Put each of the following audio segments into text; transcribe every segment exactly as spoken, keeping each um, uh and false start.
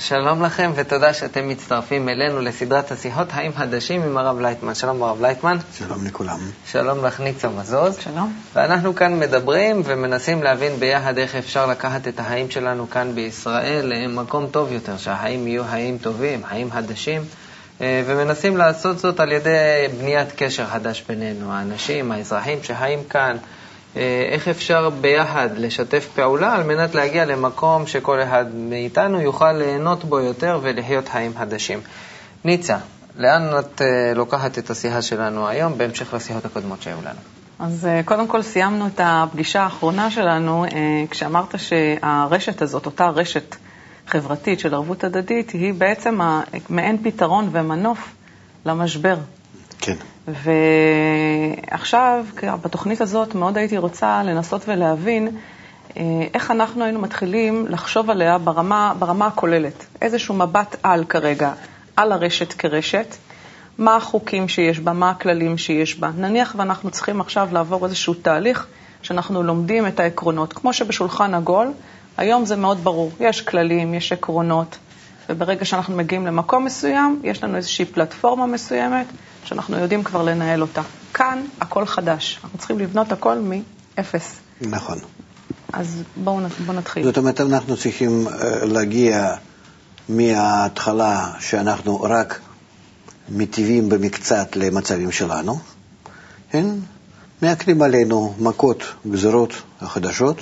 שלום לכם ותודה שאתם מצטרפים אלינו לסדרת השיחות האם חדשים עם הרב לייטמן. שלום הרב לייטמן. שלום לכולם. שלום לך ניצה מזוז. שלום. ואנחנו כאן מדברים ומנסים להבין ביחד איך אפשר לקחת את החיים שלנו כאן בישראל למקום טוב יותר, שהחיים יהיו חיים טובים, חיים חדשים, ומנסים לעשות זאת על ידי בניית קשר חדש בינינו, האנשים, האזרחים שחיים כאן. איך אפשר ביחד לשתף פעולה על מנת להגיע למקום שכל אחד מאיתנו יוכל ליהנות בו יותר ולחיות חיים חדשים. ניצה, לאן את לוקחת את השיחה שלנו היום בהמשך לשיחות הקודמות שהיו לנו? אז קודם כל סיימנו את הפגישה האחרונה שלנו כשאמרת שהרשת הזאת, אותה רשת חברתית של ערבות הדדית, היא בעצם מעין פתרון ומנוף למשבר. כן. ועכשיו, בתוכנית הזאת, מאוד הייתי רוצה לנסות ולהבין איך אנחנו היינו מתחילים לחשוב עליה ברמה, ברמה הכוללת. איזשהו מבט על כרגע, על הרשת כרשת, מה החוקים שיש בה, מה הכללים שיש בה. נניח ואנחנו צריכים עכשיו לעבור איזשהו תהליך שאנחנו לומדים את העקרונות. כמו שבשולחן עגול, היום זה מאוד ברור. יש כללים, יש עקרונות, וברגע שאנחנו מגיעים למקום מסוים, יש לנו איזושהי פלטפורמה מסוימת, שאנחנו יודעים כבר לנהל אותה. כאן הכל חדש. אנחנו צריכים לבנות הכל מאפס. נכון. אז בואו בוא נתחיל. זאת אומרת, אנחנו צריכים להגיע מההתחלה שאנחנו רק מטיבים במקצת למצבים שלנו. כן? מעקלים עלינו מכות, גזרות החדשות,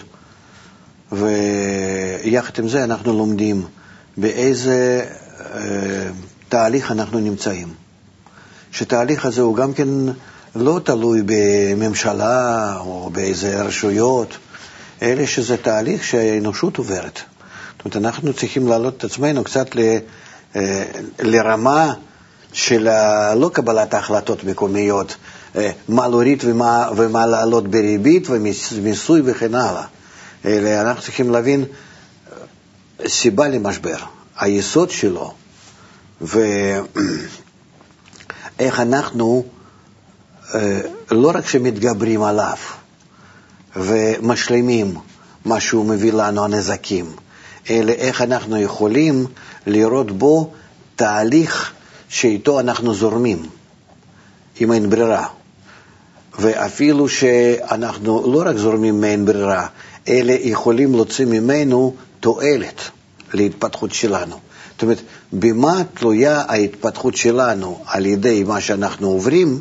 ויחד עם זה אנחנו לומדים באיזה אה, תהליך אנחנו נמצאים. שתהליך הזה הוא גם כן לא תלוי בממשלה או באיזה רשויות, אלא שזה תהליך שהאנושות עוברת. זאת אומרת, אנחנו צריכים להעלות את עצמנו קצת ל, אה, לרמה של לא קבלת ההחלטות מקומיות, אה, מה להוריד ומה, ומה לעלות בריבית ומיסוי וכן הלאה. אלא אנחנו צריכים להבין סיבה למשבר, היסוד שלו, ואיך אנחנו לא רק שמתגברים עליו ומשלימים מה שהוא מביא לנו הנזקים, אלא איך אנחנו יכולים לראות בו תהליך שאיתו אנחנו זורמים, אם אין ברירה. ואפילו שאנחנו לא רק זורמים מאין ברירה, אלא יכולים להוציא ממנו תועלת להתפתחות שלנו. זאת אומרת, במה תלויה ההתפתחות שלנו על ידי מה שאנחנו עוברים,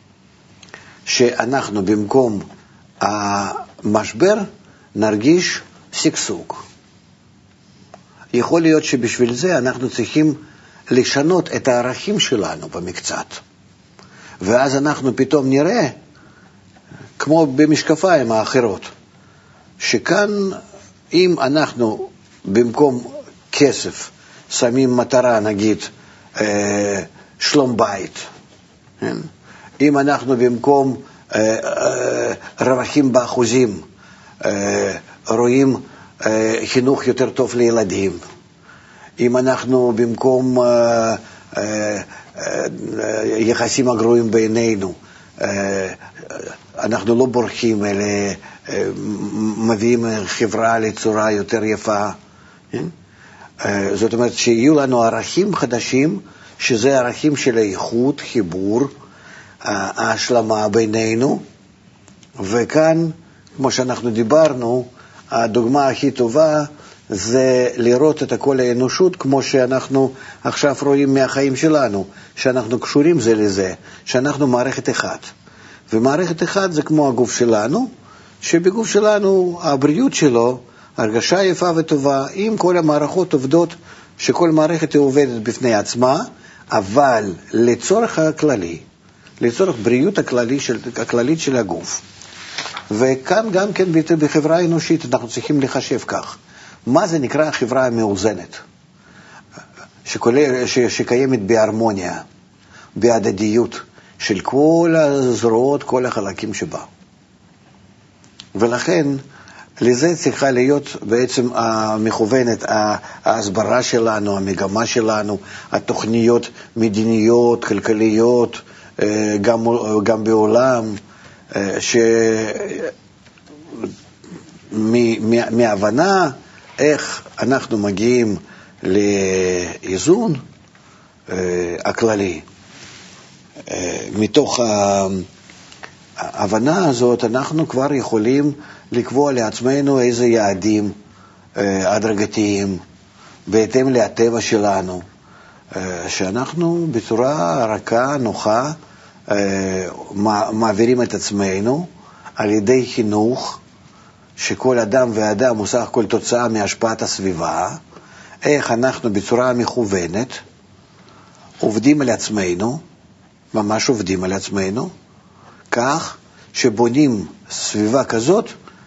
שאנחנו במקום המשבר נרגיש סגסוג. יכול להיות שבשביל זה אנחנו צריכים לשנות את הערכים שלנו במקצת. ואז אנחנו פתאום נראה, כמו במשקפיים האחרות, שכאן אם אנחנו במקום כסף שמים מטרה, נגיד, אה, שלום בית, כן? אם אנחנו במקום אה, אה, רווחים באחוזים אה, רואים אה, חינוך יותר טוב לילדים, אם אנחנו במקום אה, אה, אה, יחסים הגרועים בעינינו, אה, אנחנו לא בורחים, אלא אה, מביאים חברה לצורה יותר יפה. כן? זאת אומרת שיהיו לנו ערכים חדשים, שזה ערכים של איכות, חיבור, ההשלמה בינינו. וכאן, כמו שאנחנו דיברנו, הדוגמה הכי טובה זה לראות את הכל האנושות כמו שאנחנו עכשיו רואים מהחיים שלנו, שאנחנו קשורים זה לזה, שאנחנו מערכת אחת. ומערכת אחת זה כמו הגוף שלנו, שבגוף שלנו הבריאות שלו, הרגשה יפה וטובה, אם כל המערכות עובדות, שכל מערכת היא עובדת בפני עצמה, אבל לצורך הכללי, לצורך בריאות הכללי של, הכללית של הגוף. וכאן גם כן בחברה האנושית אנחנו צריכים לחשב כך. מה זה נקרא החברה המאוזנת? שכולל, ש, שקיימת בהרמוניה, בהדדיות של כל הזרועות, כל החלקים שבה. ולכן, לזה צריכה להיות בעצם המכוונת, ההסברה שלנו, המגמה שלנו, התוכניות מדיניות, כלכליות, גם, גם בעולם, שמהבנה איך אנחנו מגיעים לאיזון הכללי. מתוך ההבנה הזאת אנחנו כבר יכולים לקבוע לעצמנו איזה יעדים הדרגתיים בהתאם לטבע שלנו, שאנחנו בצורה רכה, נוחה, מעבירים את עצמנו על ידי חינוך, שכל אדם ואדם הוא סך הכל תוצאה מהשפעת הסביבה, איך אנחנו בצורה מכוונת עובדים על עצמנו, ממש עובדים על עצמנו, כך שבונים סביבה כזאת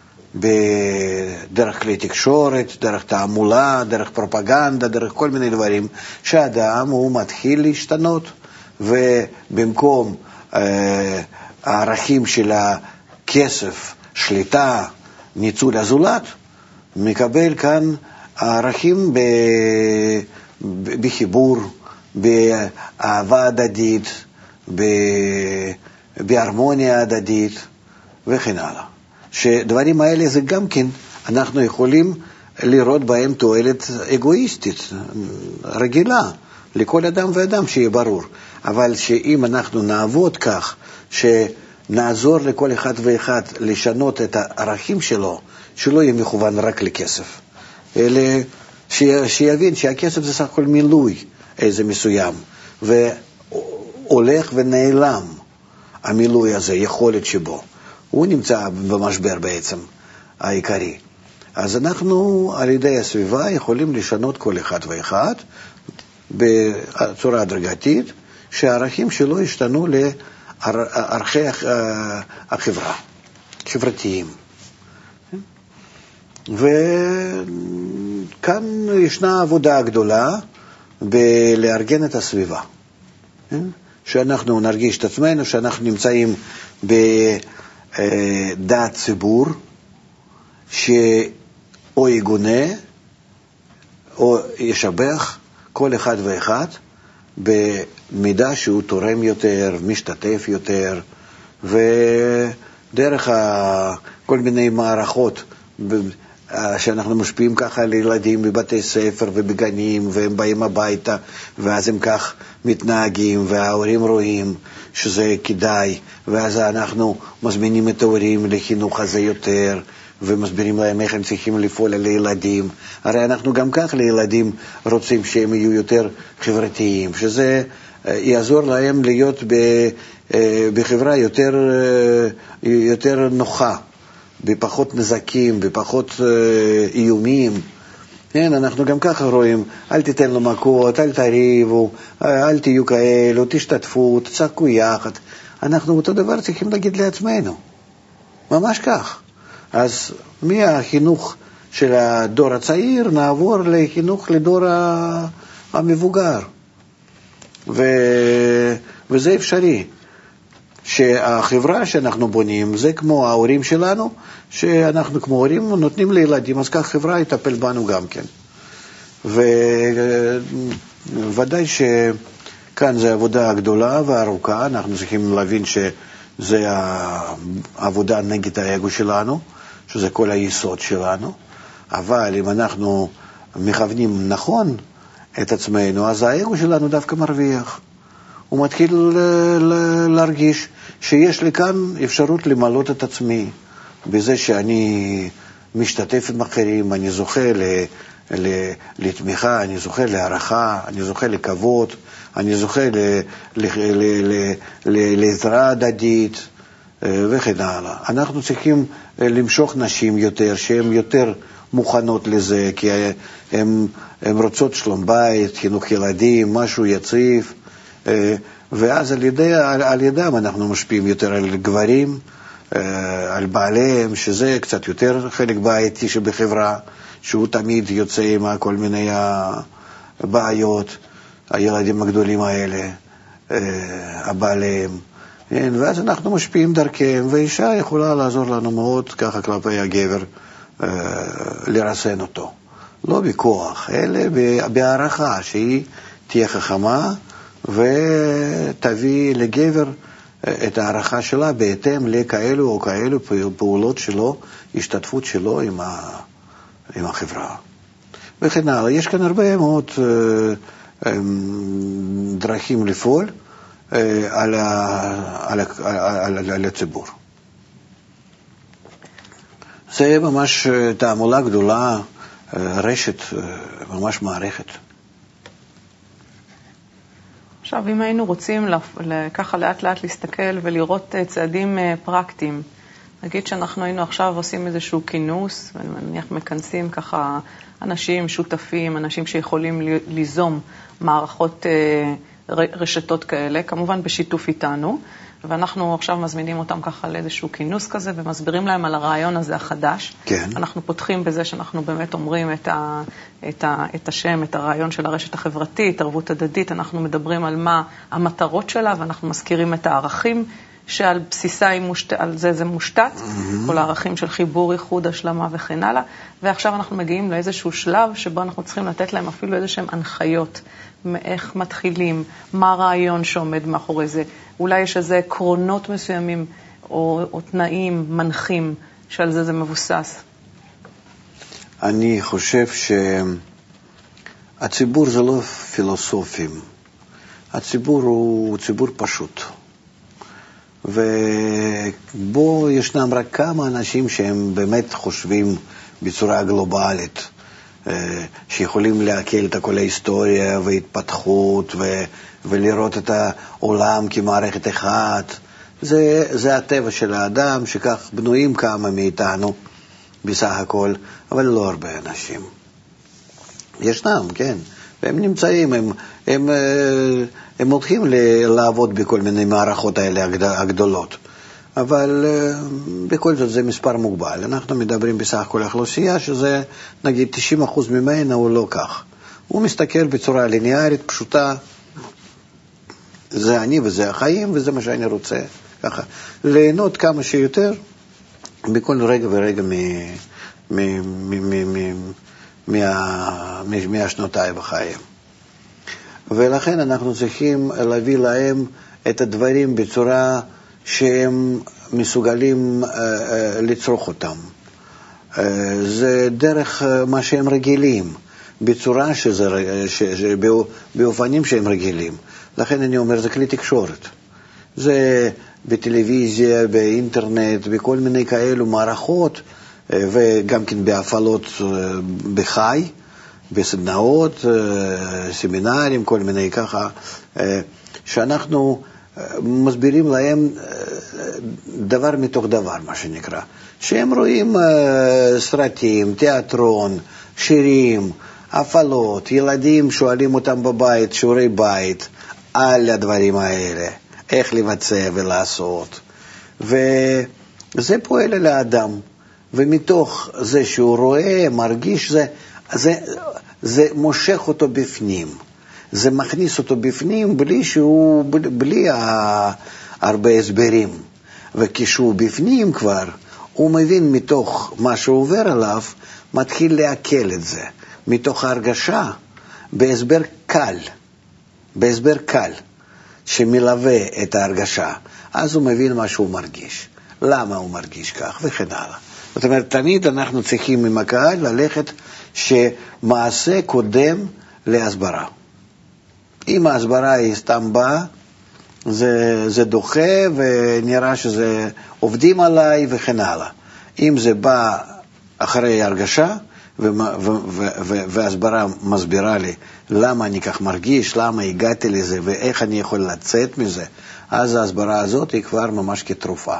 בדרך כלי תקשורת, דרך תעמולה, דרך פרופגנדה, דרך כל מיני דברים, שהאדם הוא מתחיל להשתנות, ובמקום אה, הערכים של הכסף, שליטה, ניצול הזולת, מקבל כאן הערכים ב, ב, בחיבור, באהבה הדדית, ב, בהרמוניה הדדית וכן הלאה. שדברים האלה זה גם כן, אנחנו יכולים לראות בהם תועלת אגואיסטית, רגילה, לכל אדם ואדם שיהיה ברור. אבל שאם אנחנו נעבוד כך, שנעזור לכל אחד ואחד לשנות את הערכים שלו, שלא יהיה מכוון רק לכסף, אלא שיבין שהכסף זה סך הכל מילוי איזה מסוים, והולך ונעלם המילוי הזה, יכולת שבו. הוא נמצא במשבר בעצם העיקרי. אז אנחנו על ידי הסביבה יכולים לשנות כל אחד ואחד בצורה הדרגתית, שהערכים שלו ישתנו לערכי החברה, חברתיים. וכאן ישנה עבודה גדולה בלארגן את הסביבה. שאנחנו נרגיש את עצמנו, שאנחנו נמצאים בדעת ציבור, שאו יגונה, או ישבח כל אחד ואחד, במידה שהוא תורם יותר, משתתף יותר, ודרך כל מיני מערכות שאנחנו משפיעים ככה על ילדים בבתי ספר ובגנים, והם באים הביתה, ואז הם כך מתנהגים, וההורים רואים שזה כדאי, ואז אנחנו מזמינים את ההורים לחינוך הזה יותר, ומסבירים להם איך הם צריכים לפעול על הילדים. הרי אנחנו גם כך לילדים רוצים שהם יהיו יותר חברתיים, שזה יעזור להם להיות בחברה יותר, יותר נוחה, בפחות נזקים, בפחות איומים. כן, אנחנו גם ככה רואים, אל תיתן לו מכות, אל תריבו, אל תהיו כאלו, תשתתפו, תצעקו יחד. אנחנו אותו דבר צריכים להגיד לעצמנו. ממש כך. אז מהחינוך של הדור הצעיר נעבור לחינוך לדור המבוגר. ו... וזה אפשרי. שהחברה שאנחנו בונים זה כמו ההורים שלנו, שאנחנו כמו הורים נותנים לילדים, אז כך חברה יטפל בנו גם כן. וודאי שכאן זה עבודה גדולה וארוכה, אנחנו צריכים להבין שזה העבודה נגד האגו שלנו, שזה כל היסוד שלנו, אבל אם אנחנו מכוונים נכון את עצמנו, אז האגו שלנו דווקא מרוויח. הוא מתחיל להרגיש שיש לי כאן אפשרות למלות את עצמי, בזה שאני משתתף עם אחרים, אני זוכה לתמיכה, אני זוכה להערכה, אני זוכה לכבוד, אני זוכה לעזרה הדדית וכן הלאה. אנחנו צריכים למשוך נשים יותר, שהן יותר מוכנות לזה, כי הן רוצות שלום בית, חינוך ילדים, משהו יציב, ואז על, ידי, על, על ידם אנחנו משפיעים יותר על גברים, על בעליהם, שזה קצת יותר חלק בעייתי שבחברה, שהוא תמיד יוצא עם כל מיני הבעיות, הילדים הגדולים האלה, הבעליהם, ואז אנחנו משפיעים דרכם, ואישה יכולה לעזור לנו מאוד ככה כלפי הגבר, לרסן אותו. לא בכוח, אלא בהערכה שהיא תהיה חכמה, ותביא לגבר את הערכה שלה בהתאם לכאלו או כאלו פעולות שלו, השתתפות שלו עם, ה, עם החברה. וכן הלאה. יש כאן הרבה מאוד אה, אה, דרכים לפעול אה, על, ה, על, ה, על, על, על הציבור. זה ממש תעמולה גדולה, רשת, ממש מערכת. עכשיו, אם היינו רוצים ככה לאט לאט להסתכל ולראות צעדים פרקטיים, נגיד שאנחנו היינו עכשיו עושים איזשהו כינוס, ונניח מכנסים ככה אנשים שותפים, אנשים שיכולים ליזום מערכות רשתות כאלה, כמובן בשיתוף איתנו, ואנחנו עכשיו מזמינים אותם ככה לאיזשהו כינוס כזה, ומסבירים להם על הרעיון הזה החדש. כן. אנחנו פותחים בזה שאנחנו באמת אומרים את, ה, את, ה, את השם, את הרעיון של הרשת החברתית, ערבות הדדית, אנחנו מדברים על מה המטרות שלה, ואנחנו מזכירים את הערכים שעל בסיסה מושת, על זה זה מושתת, mm-hmm. כל הערכים של חיבור, ייחוד, השלמה וכן הלאה, ועכשיו אנחנו מגיעים לאיזשהו שלב שבו אנחנו צריכים לתת להם אפילו איזשהם הנחיות, מאיך מתחילים, מה הרעיון שעומד מאחורי זה, אולי יש איזה עקרונות מסוימים או, או תנאים מנחים שעל זה זה מבוסס. אני חושב שהציבור זה לא פילוסופים, הציבור הוא ציבור פשוט. ובו ישנם רק כמה אנשים שהם באמת חושבים בצורה גלובלית, שיכולים להקל את כל ההיסטוריה והתפתחות ו- ולראות את העולם כמערכת אחת. זה, זה הטבע של האדם, שכך בנויים כמה מאיתנו בסך הכל, אבל לא הרבה אנשים. ישנם, כן, והם נמצאים, הם, הם, הם הולכים לעבוד בכל מיני מערכות האלה הגדולות. אבל בכל זאת זה מספר מוגבל. אנחנו מדברים בסך הכל האוכלוסייה, שזה נגיד תשעים אחוז ממנה הוא לא כך. הוא מסתכל בצורה ליניארית, פשוטה, זה אני וזה החיים, וזה מה שאני רוצה. ככה, ליהנות כמה שיותר בכל רגע ורגע מ, מ, מ, מ, מ, מה, מהשנותיי בחיים. ולכן אנחנו צריכים להביא להם את הדברים בצורה שהם מסוגלים uh, uh, לצרוך אותם. Uh, זה דרך uh, מה שהם רגילים, בצורה שזה, ש, ש, באו, באופנים שהם רגילים. לכן אני אומר, זה כלי תקשורת. זה בטלוויזיה, באינטרנט, בכל מיני כאלו מערכות, uh, וגם כן בהפעלות uh, בחי, בסדנאות, uh, סמינרים, כל מיני ככה, uh, שאנחנו מסבירים להם דבר מתוך דבר, מה שנקרא. שהם רואים סרטים, תיאטרון, שירים, הפעלות, ילדים שואלים אותם בבית, שיעורי בית, על הדברים האלה, איך לבצע ולעשות. וזה פועל על האדם, ומתוך זה שהוא רואה, מרגיש, זה, זה, זה מושך אותו בפנים. זה מכניס אותו בפנים בלי שהוא, בלי הרבה הסברים. וכשהוא בפנים כבר, הוא מבין מתוך מה שעובר עליו, מתחיל להקל את זה. מתוך ההרגשה, בהסבר קל, בהסבר קל, שמלווה את ההרגשה. אז הוא מבין מה שהוא מרגיש. למה הוא מרגיש כך, וכן הלאה. זאת אומרת, תמיד אנחנו צריכים עם הקהל ללכת שמעשה קודם להסברה. אם ההסברה היא סתם באה, זה, זה דוחה ונראה שזה עובדים עליי וכן הלאה. אם זה בא אחרי הרגשה, וההסברה מסבירה לי למה אני כך מרגיש, למה הגעתי לזה ואיך אני יכול לצאת מזה, אז ההסברה הזאת היא כבר ממש כתרופה.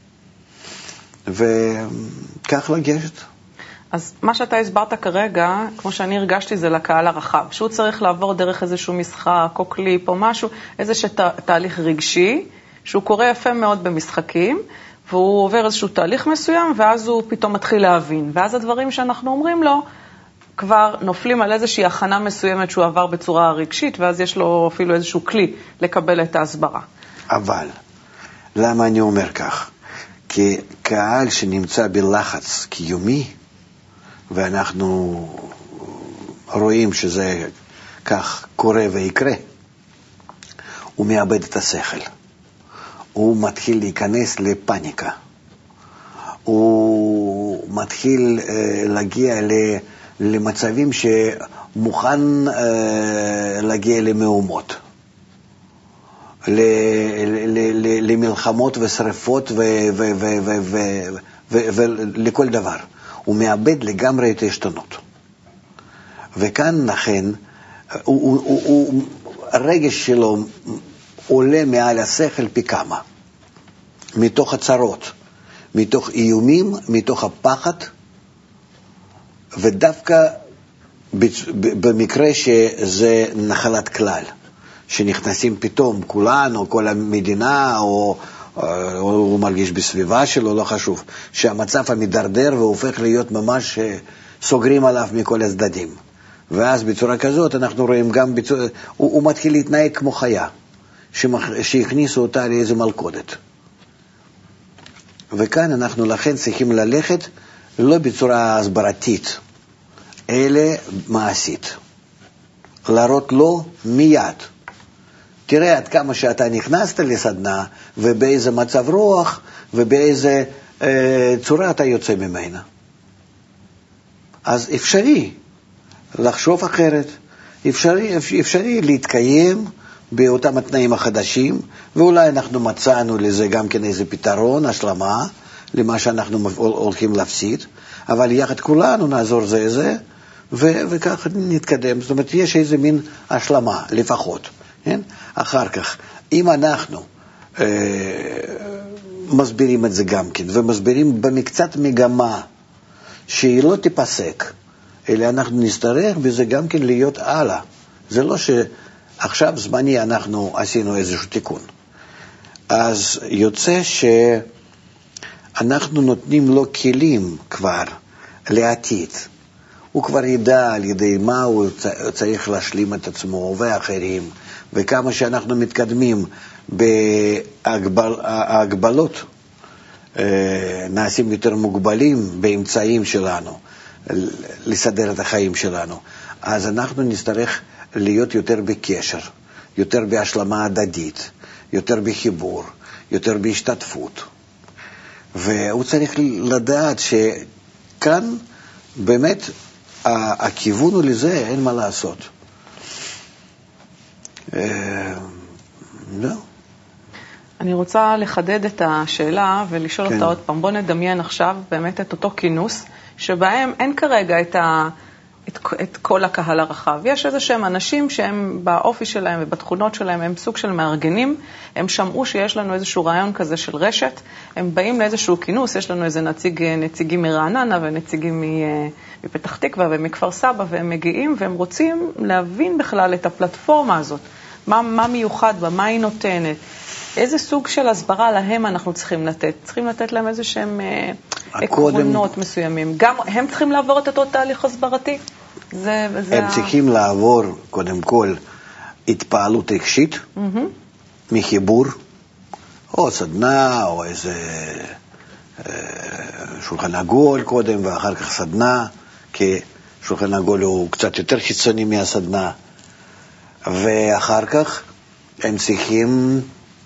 וכך לגשת. אז מה שאתה הסברת כרגע, כמו שאני הרגשתי, זה לקהל הרחב, שהוא צריך לעבור דרך איזשהו משחק או קליפ או משהו, איזשהו תה, תהליך רגשי, שהוא קורא יפה מאוד במשחקים, והוא עובר איזשהו תהליך מסוים, ואז הוא פתאום מתחיל להבין. ואז הדברים שאנחנו אומרים לו, כבר נופלים על איזושהי הכנה מסוימת שהוא עבר בצורה רגשית, ואז יש לו אפילו איזשהו כלי לקבל את ההסברה. אבל, למה אני אומר כך? כי קהל שנמצא בלחץ קיומי, ואנחנו רואים שזה כך קורה ויקרה, הוא מאבד את השכל. הוא מתחיל להיכנס לפניקה. הוא מתחיל uh, להגיע למצבים שמוכן אה, להגיע למהומות, ל, ל, ל, למלחמות ושריפות ולכל דבר. הוא מאבד לגמרי את ההשתנות. וכאן לכן, הוא, הוא, הוא, הוא, הרגש שלו עולה מעל השכל פי כמה. מתוך הצרות, מתוך איומים, מתוך הפחד, ודווקא במקרה שזה נחלת כלל, שנכנסים פתאום כולן, או כל המדינה, או, או הוא מרגיש בסביבה שלו, לא חשוב, שהמצב המדרדר והופך להיות ממש סוגרים עליו מכל הצדדים. ואז בצורה כזאת אנחנו רואים גם, בצורה, הוא, הוא מתחיל להתנהג כמו חיה, שהכניסו אותה לאיזו מלכודת. וכאן אנחנו לכן צריכים ללכת לא בצורה הסברתית, אלא מעשית. להראות לו מיד. תראה עד כמה שאתה נכנסת לסדנה, ובאיזה מצב רוח, ובאיזה אה, צורה אתה יוצא ממנה. אז אפשרי לחשוב אחרת, אפשרי, אפשרי להתקיים באותם התנאים החדשים, ואולי אנחנו מצאנו לזה גם כן איזה פתרון, השלמה, למה שאנחנו הולכים להפסיד, אבל יחד כולנו נעזור זה זה, ו- וכך נתקדם. זאת אומרת, יש איזה מין השלמה, לפחות. כן? אחר כך, אם אנחנו אה, מסבירים את זה גם כן, ומסבירים במקצת מגמה, שהיא לא תיפסק, אלא אנחנו נצטרך בזה גם כן להיות הלאה. זה לא שעכשיו זמני אנחנו עשינו איזשהו תיקון. אז יוצא שאנחנו נותנים לו כלים כבר לעתיד. הוא כבר ידע על ידי מה הוא צריך להשלים את עצמו ואחרים, וכמה שאנחנו מתקדמים בהגבלות, נעשים יותר מוגבלים באמצעים שלנו, לסדר את החיים שלנו. אז אנחנו נצטרך להיות יותר בקשר, יותר בהשלמה הדדית, יותר בחיבור, יותר בהשתתפות. והוא צריך לדעת שכאן באמת הכיוון הוא לזה, אין מה לעשות. לא. אני רוצה לחדד את השאלה ולשאול אותה עוד פעם. בוא נדמיין עכשיו באמת את אותו כינוס, שבהם אין כרגע את, ה, את, את כל הקהל הרחב. יש איזה שהם אנשים שהם באופי שלהם ובתכונות שלהם, הם סוג של מארגנים, הם שמעו שיש לנו איזשהו רעיון כזה של רשת, הם באים לאיזשהו כינוס, יש לנו איזה נציג, נציגים מרעננה ונציגים מפתח תקווה ומכפר סבא, והם מגיעים והם רוצים להבין בכלל את הפלטפורמה הזאת, מה, מה מיוחד בה, מה היא נותנת, איזה סוג של הסברה להם אנחנו צריכים לתת, צריכים לתת להם איזה שהם עקרונות מסוימים. גם הם צריכים לעבור את אותו תהליך הסברתי? זה, זה הם ה... צריכים לעבור קודם כל התפעלות רגשית, mm-hmm. מחיבור, או סדנה, או איזה אה, שולחן עגול קודם, ואחר כך סדנה, כי שולחן עגול הוא קצת יותר חיצוני מהסדנה, ואחר כך הם צריכים...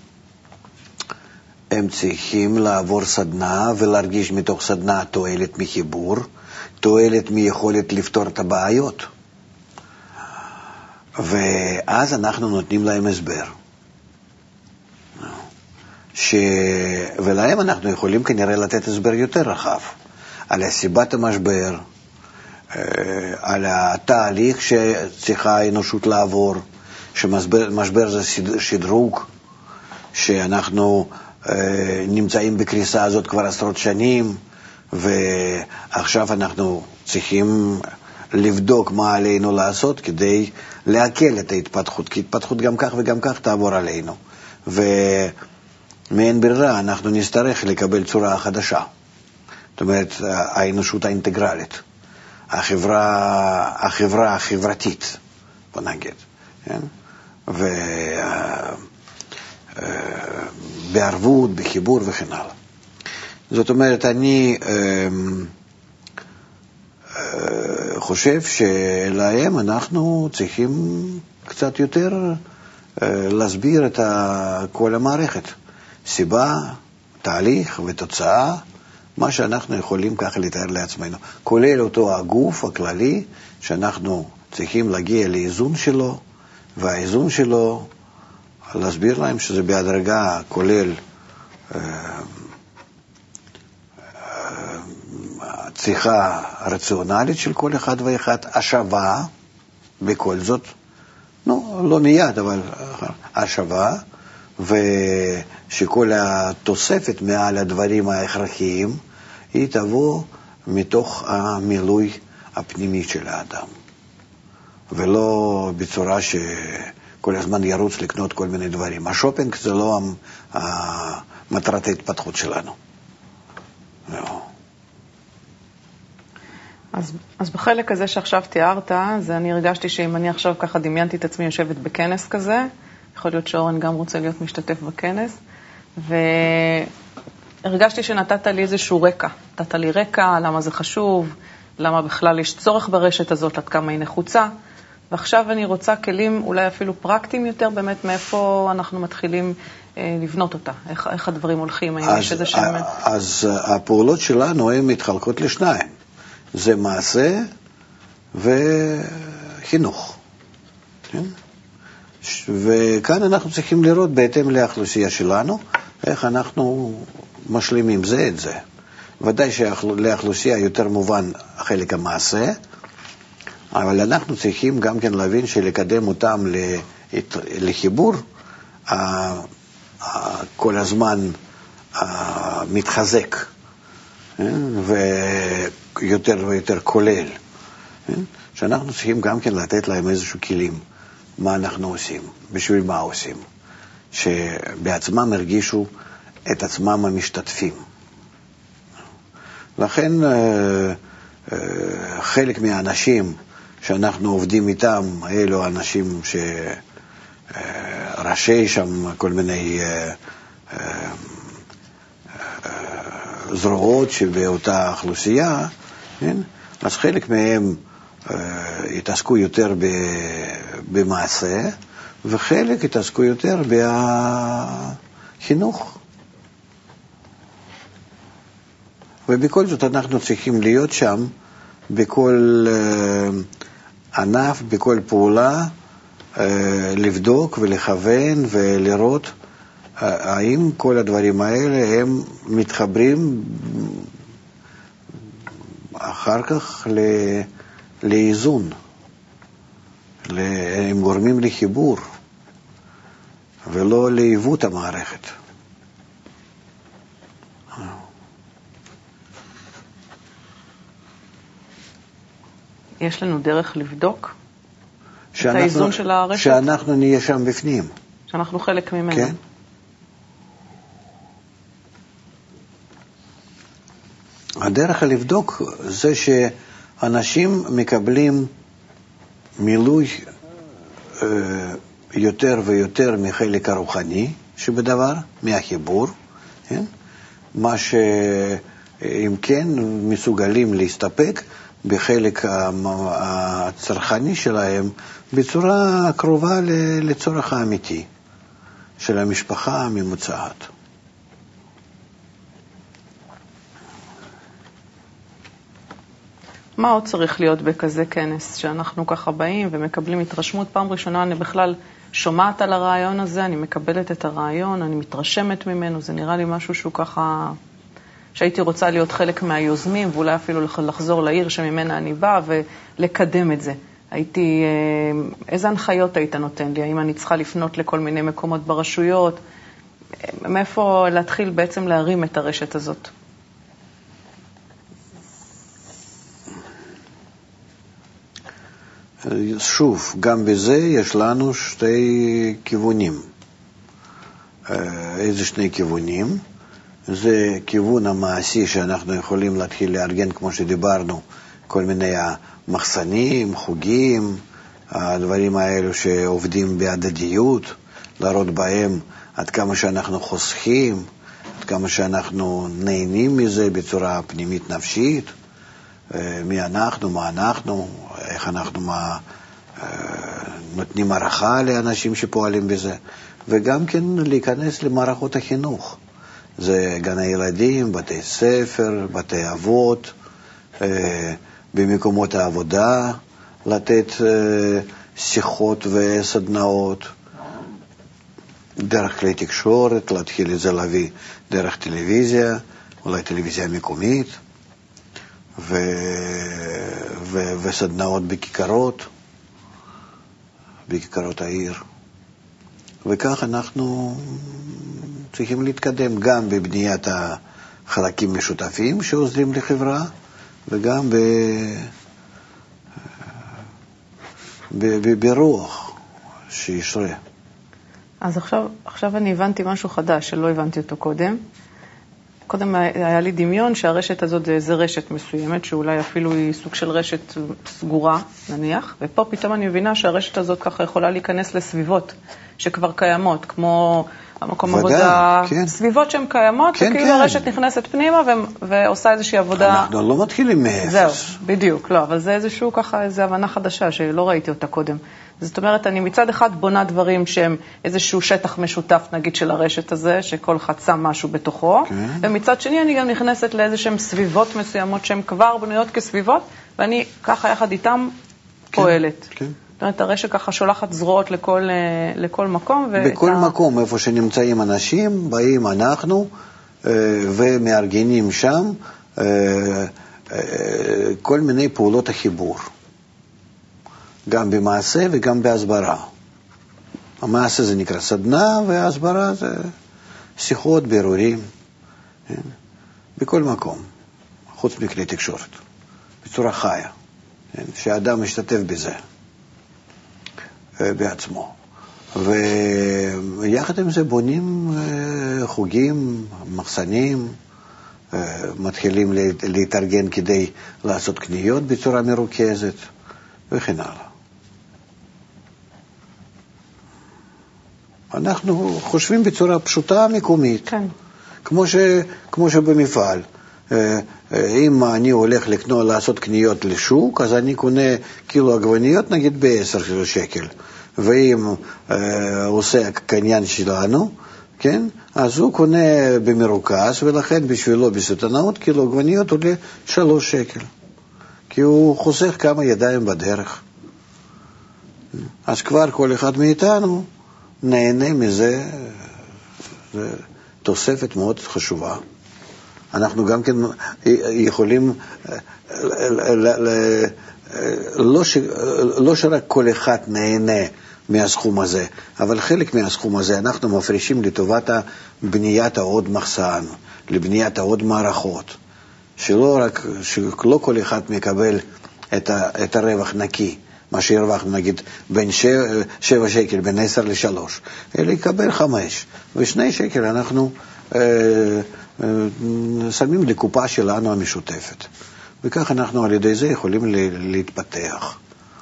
הם צריכים לעבור סדנה ולהרגיש מתוך סדנה תועלת מחיבור, תועלת מיכולת לפתור את הבעיות. ואז אנחנו נותנים להם הסבר. ש... ולהם אנחנו יכולים כנראה לתת הסבר יותר רחב, על הסיבת המשבר, על התהליך שצריכה האנושות לעבור, שמשבר זה שדרוג, שאנחנו... נמצאים בקריסה הזאת כבר עשרות שנים, ועכשיו אנחנו צריכים לבדוק מה עלינו לעשות כדי להקל את ההתפתחות, כי התפתחות גם כך וגם כך תעבור עלינו, ומאין ברירה אנחנו נצטרך לקבל צורה חדשה. זאת אומרת, האנושות האינטגרלית, החברה, החברה החברתית, בוא נגיד, כן? ו... בערבות, בחיבור וכן הלאה. זאת אומרת, אני אה, אה, חושב שלהם אנחנו צריכים קצת יותר אה, להסביר את כל המערכת. סיבה, תהליך ותוצאה, מה שאנחנו יכולים ככה לתאר לעצמנו, כולל אותו הגוף הכללי, שאנחנו צריכים להגיע לאיזון שלו, והאיזון שלו, להסביר להם שזה בהדרגה כולל אה, אה, צריכה רציונלית של כל אחד ואחד, השוואה, בכל זאת, לא, לא מיד, אבל השוואה, ושכל התוספת מעל הדברים ההכרחיים, היא תבוא מתוך המילוי הפנימי של האדם. ולא בצורה שכל הזמן ירוץ לקנות כל מיני דברים. השופינג זה לא מטרת ההתפתחות שלנו. לא. אז, אז בחלק הזה שעכשיו תיארת, זה אני הרגשתי שאם אני עכשיו ככה דמיינתי את עצמי יושבת בכנס כזה, יכול להיות שאורן גם רוצה להיות משתתף בכנס, והרגשתי שנתת לי איזשהו רקע. נתת לי רקע, למה זה חשוב, למה בכלל יש צורך ברשת הזאת, עד כמה היא נחוצה, ועכשיו אני רוצה כלים אולי אפילו פרקטיים יותר, באמת מאיפה אנחנו מתחילים אה, לבנות אותה, איך, איך הדברים הולכים, האם יש איזה שם... אז הפעולות שלנו הן מתחלקות לשניים. זה מעשה וחינוך. כן? וכאן אנחנו צריכים לראות בהתאם לאוכלוסייה שלנו, איך אנחנו משלימים זה את זה. ודאי שלאוכלוסייה יותר מובן חלק המעשה, אבל אנחנו צריכים גם כן להבין שלקדם אותם לחיבור, כל הזמן מתחזק, ויותר ויותר כולל. שאנחנו צריכים גם כן לתת להם איזשהו כלים. מה אנחנו עושים, בשביל מה עושים, שבעצמם הרגישו את עצמם המשתתפים. לכן חלק מהאנשים שאנחנו עובדים איתם, אלו אנשים שראשי שם כל מיני זרועות שבאותה אוכלוסייה, אז חלק מהם התעסקו יותר במעשה, וחלק התעסקו יותר בחינוך. ובכל זאת אנחנו צריכים להיות שם, בכל ענף, בכל פעולה, לבדוק ולכוון ולראות האם כל הדברים האלה הם מתחברים אחר כך ל... לאיזון, הם גורמים לחיבור, ולא לעיוות המערכת. יש לנו דרך לבדוק את האיזון של הרשת? שאנחנו נהיה שם בפנים. שאנחנו חלק ממנו. כן. הדרך לבדוק זה שאנשים מקבלים מילוי אה, יותר ויותר מחלק הרוחני שבדבר, מהחיבור, כן? מה שאם כן מסוגלים להסתפק בחלק הצרכני שלהם בצורה קרובה לצורך האמיתי של המשפחה הממוצעת. מה עוד צריך להיות בכזה כנס שאנחנו ככה באים ומקבלים התרשמות? פעם ראשונה אני בכלל שומעת על הרעיון הזה, אני מקבלת את הרעיון, אני מתרשמת ממנו, זה נראה לי משהו שהוא ככה, שהייתי רוצה להיות חלק מהיוזמים ואולי אפילו לחזור לעיר שממנה אני באה ולקדם את זה. הייתי, איזה הנחיות היית נותן לי? האם אני צריכה לפנות לכל מיני מקומות ברשויות? מאיפה להתחיל בעצם להרים את הרשת הזאת? שוב, גם בזה יש לנו שתי כיוונים. איזה שני כיוונים? זה כיוון המעשי שאנחנו יכולים להתחיל לארגן, כמו שדיברנו, כל מיני מחסנים, חוגים, הדברים האלו שעובדים בהדדיות, להראות בהם עד כמה שאנחנו חוסכים, עד כמה שאנחנו נהנים מזה בצורה פנימית נפשית, מי אנחנו, מה אנחנו, איך אנחנו מה, נותנים הערכה לאנשים שפועלים בזה, וגם כן להיכנס למערכות החינוך, זה גני ילדים, בתי ספר, בתי אבות, במקומות העבודה, לתת שיחות וסדנאות, דרך כלי תקשורת, להתחיל את זה להביא דרך טלוויזיה, אולי טלוויזיה מקומית, ו... ו... וסדנאות בכיכרות, בכיכרות העיר. וכך אנחנו צריכים להתקדם גם בבניית החלקים משותפים שעוזרים לחברה, וגם ב... ב... ב... ברוח שישרה. אז עכשיו, עכשיו אני הבנתי משהו חדש שלא הבנתי אותו קודם. קודם היה לי דמיון שהרשת הזאת זה, זה רשת מסוימת, שאולי אפילו היא סוג של רשת סגורה, נניח, ופה פתאום אני מבינה שהרשת הזאת ככה יכולה להיכנס לסביבות שכבר קיימות, כמו המקום ודאי, עבודה, כן. סביבות שהן קיימות, כן, וכאילו כן. הרשת נכנסת פנימה ו- ועושה איזושהי עבודה. אנחנו לא מתחילים מאפס. זהו, בדיוק, לא, אבל זה איזשהו ככה, איזו הבנה חדשה שלא ראיתי אותה קודם. זאת אומרת, אני מצד אחד בונה דברים שהם איזשהו שטח משותף, נגיד, של הרשת הזה, שכל אחד שם משהו בתוכו, כן. ומצד שני אני גם נכנסת לאיזשהם סביבות מסוימות שהן כבר בנויות כסביבות, ואני ככה יחד איתם כן, פועלת. כן. זאת אומרת, הרשת ככה שולחת זרועות לכל, לכל מקום. בכל ה... מקום, איפה שנמצאים אנשים, באים אנחנו ומארגנים שם כל מיני פעולות החיבור. גם במעשה וגם בהסברה. המעשה זה נקרא סדנה, וההסברה זה שיחות, בירורים, בכל מקום, חוץ מכלי תקשורת, בצורה חיה, שהאדם משתתף בזה בעצמו. ויחד עם זה בונים חוגים, מחסנים, מתחילים להתארגן כדי לעשות קניות בצורה מרוכזת, וכן הלאה. אנחנו חושבים בצורה פשוטה מקומית, כן. כמו, ש, כמו שבמפעל. אם אני הולך לקנות, לעשות קניות לשוק, אז אני קונה קילו עגבניות נגיד בעשר שקל. ואם אה, עושה קניין שלנו, כן, אז הוא קונה במרוכז, ולכן בשבילו בסתנאות קילו עגבניות עולה שלוש שקל. כי הוא חוסך כמה ידיים בדרך. אז כבר כל אחד מאיתנו נהנה מזה, זה תוספת מאוד חשובה. אנחנו גם כן יכולים, לא, ש, לא שרק כל אחד נהנה מהסכום הזה, אבל חלק מהסכום הזה אנחנו מפרישים לטובת בניית העוד מחסן, לבניית העוד מערכות. שלא רק, שלא כל אחד מקבל את, ה, את הרווח נקי, מה שהרווחנו נגיד בין שבע, שבע שקל, בין עשר לשלוש, אלא יקבל חמש, ושני שקל אנחנו אה, אה, שמים לקופה שלנו המשותפת. וכך אנחנו על ידי זה יכולים להתפתח.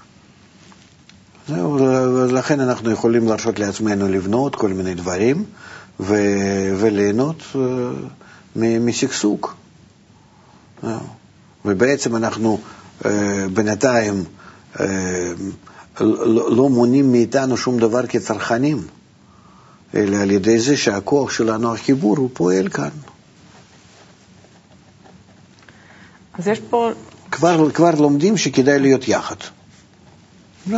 זהו, ולכן אנחנו יכולים להרשות לעצמנו לבנות כל מיני דברים, ו, וליהנות אה, מסגסוג. ובעצם אנחנו אה, בינתיים אה, לא, לא מונים מאיתנו שום דבר כצרכנים, אלא על ידי זה שהכוח שלנו, החיבור, הוא פועל כאן. אז יש פה... כבר, כבר לומדים שכדאי להיות יחד. לא.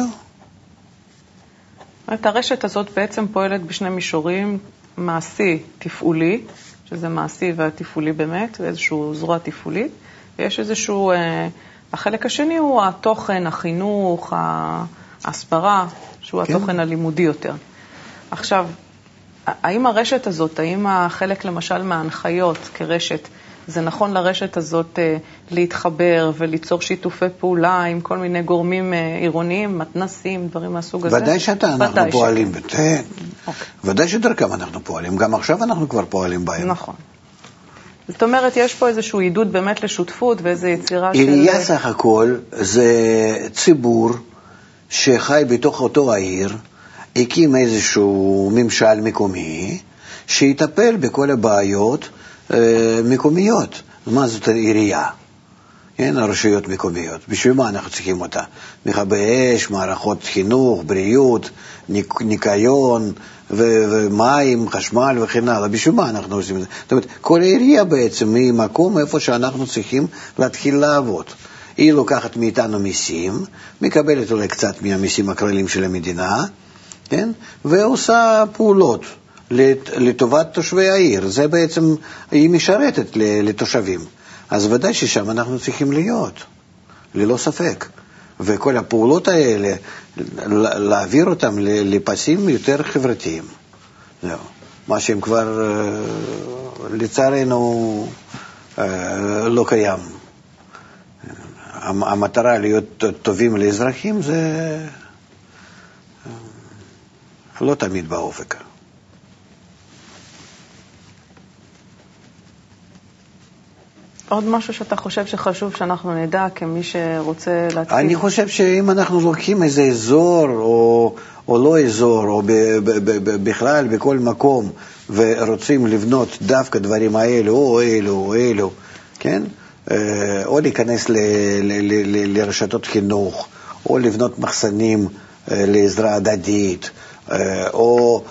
את הרשת הזאת בעצם פועלת בשני מישורים, מעשי, תפעולי, שזה מעשי והתפעולי באמת, ואיזשהו זרוע תפעולית, ויש איזשהו, אה, החלק השני הוא התוכן, החינוך, ההסברה, שהוא כן. התוכן הלימודי יותר. עכשיו, האם הרשת הזאת, האם החלק למשל מההנחיות כרשת, זה נכון לרשת הזאת אה, להתחבר וליצור שיתופי פעולה עם כל מיני גורמים אה, עירוניים, מתנסים, דברים מהסוג הזה? ודאי שאתה, אנחנו ודאי פועלים, ש... כן. אוקיי. ודאי שדרכם אנחנו פועלים, גם עכשיו אנחנו כבר פועלים בהם. נכון. זאת אומרת, יש פה איזשהו עידוד באמת לשותפות ואיזו יצירה של... עירייה סך הכל זה ציבור שחי בתוך אותו העיר, הקים איזשהו ממשל מקומי, שיטפל בכל הבעיות מקומיות. מה זאת עירייה? כן, הרשויות מקומיות. בשביל מה אנחנו צריכים אותה? מכבי אש, מערכות חינוך, בריאות, ניקיון, ו- ומים, חשמל וכן הלאה. בשביל מה אנחנו עושים את זה? זאת אומרת, כל העירייה בעצם היא מקום איפה שאנחנו צריכים להתחיל לעבוד. היא לוקחת מאיתנו מיסים, מקבלת אולי קצת מהמיסים הכלליים של המדינה, כן? ועושה פעולות לטובת תושבי העיר. זה בעצם, היא משרתת לתושבים. אז ודאי ששם אנחנו צריכים להיות, ללא ספק. וכל הפעולות האלה, להעביר אותם לפסים יותר חברתיים. זהו. מה שהם כבר, לצערנו, לא קיים. המטרה להיות טובים לאזרחים זה לא תמיד באופק. עוד משהו שאתה חושב שחשוב שאנחנו נדע כמי שרוצה להתחיל? אני חושב שאם אנחנו לוקחים איזה אזור או, או לא אזור, או ב, ב, ב, ב, בכלל בכל מקום, ורוצים לבנות דווקא דברים האלו, או אלו, או אלו, כן? או להיכנס ל, ל, ל, ל, לרשתות חינוך, או לבנות מחסנים לעזרה הדדית, או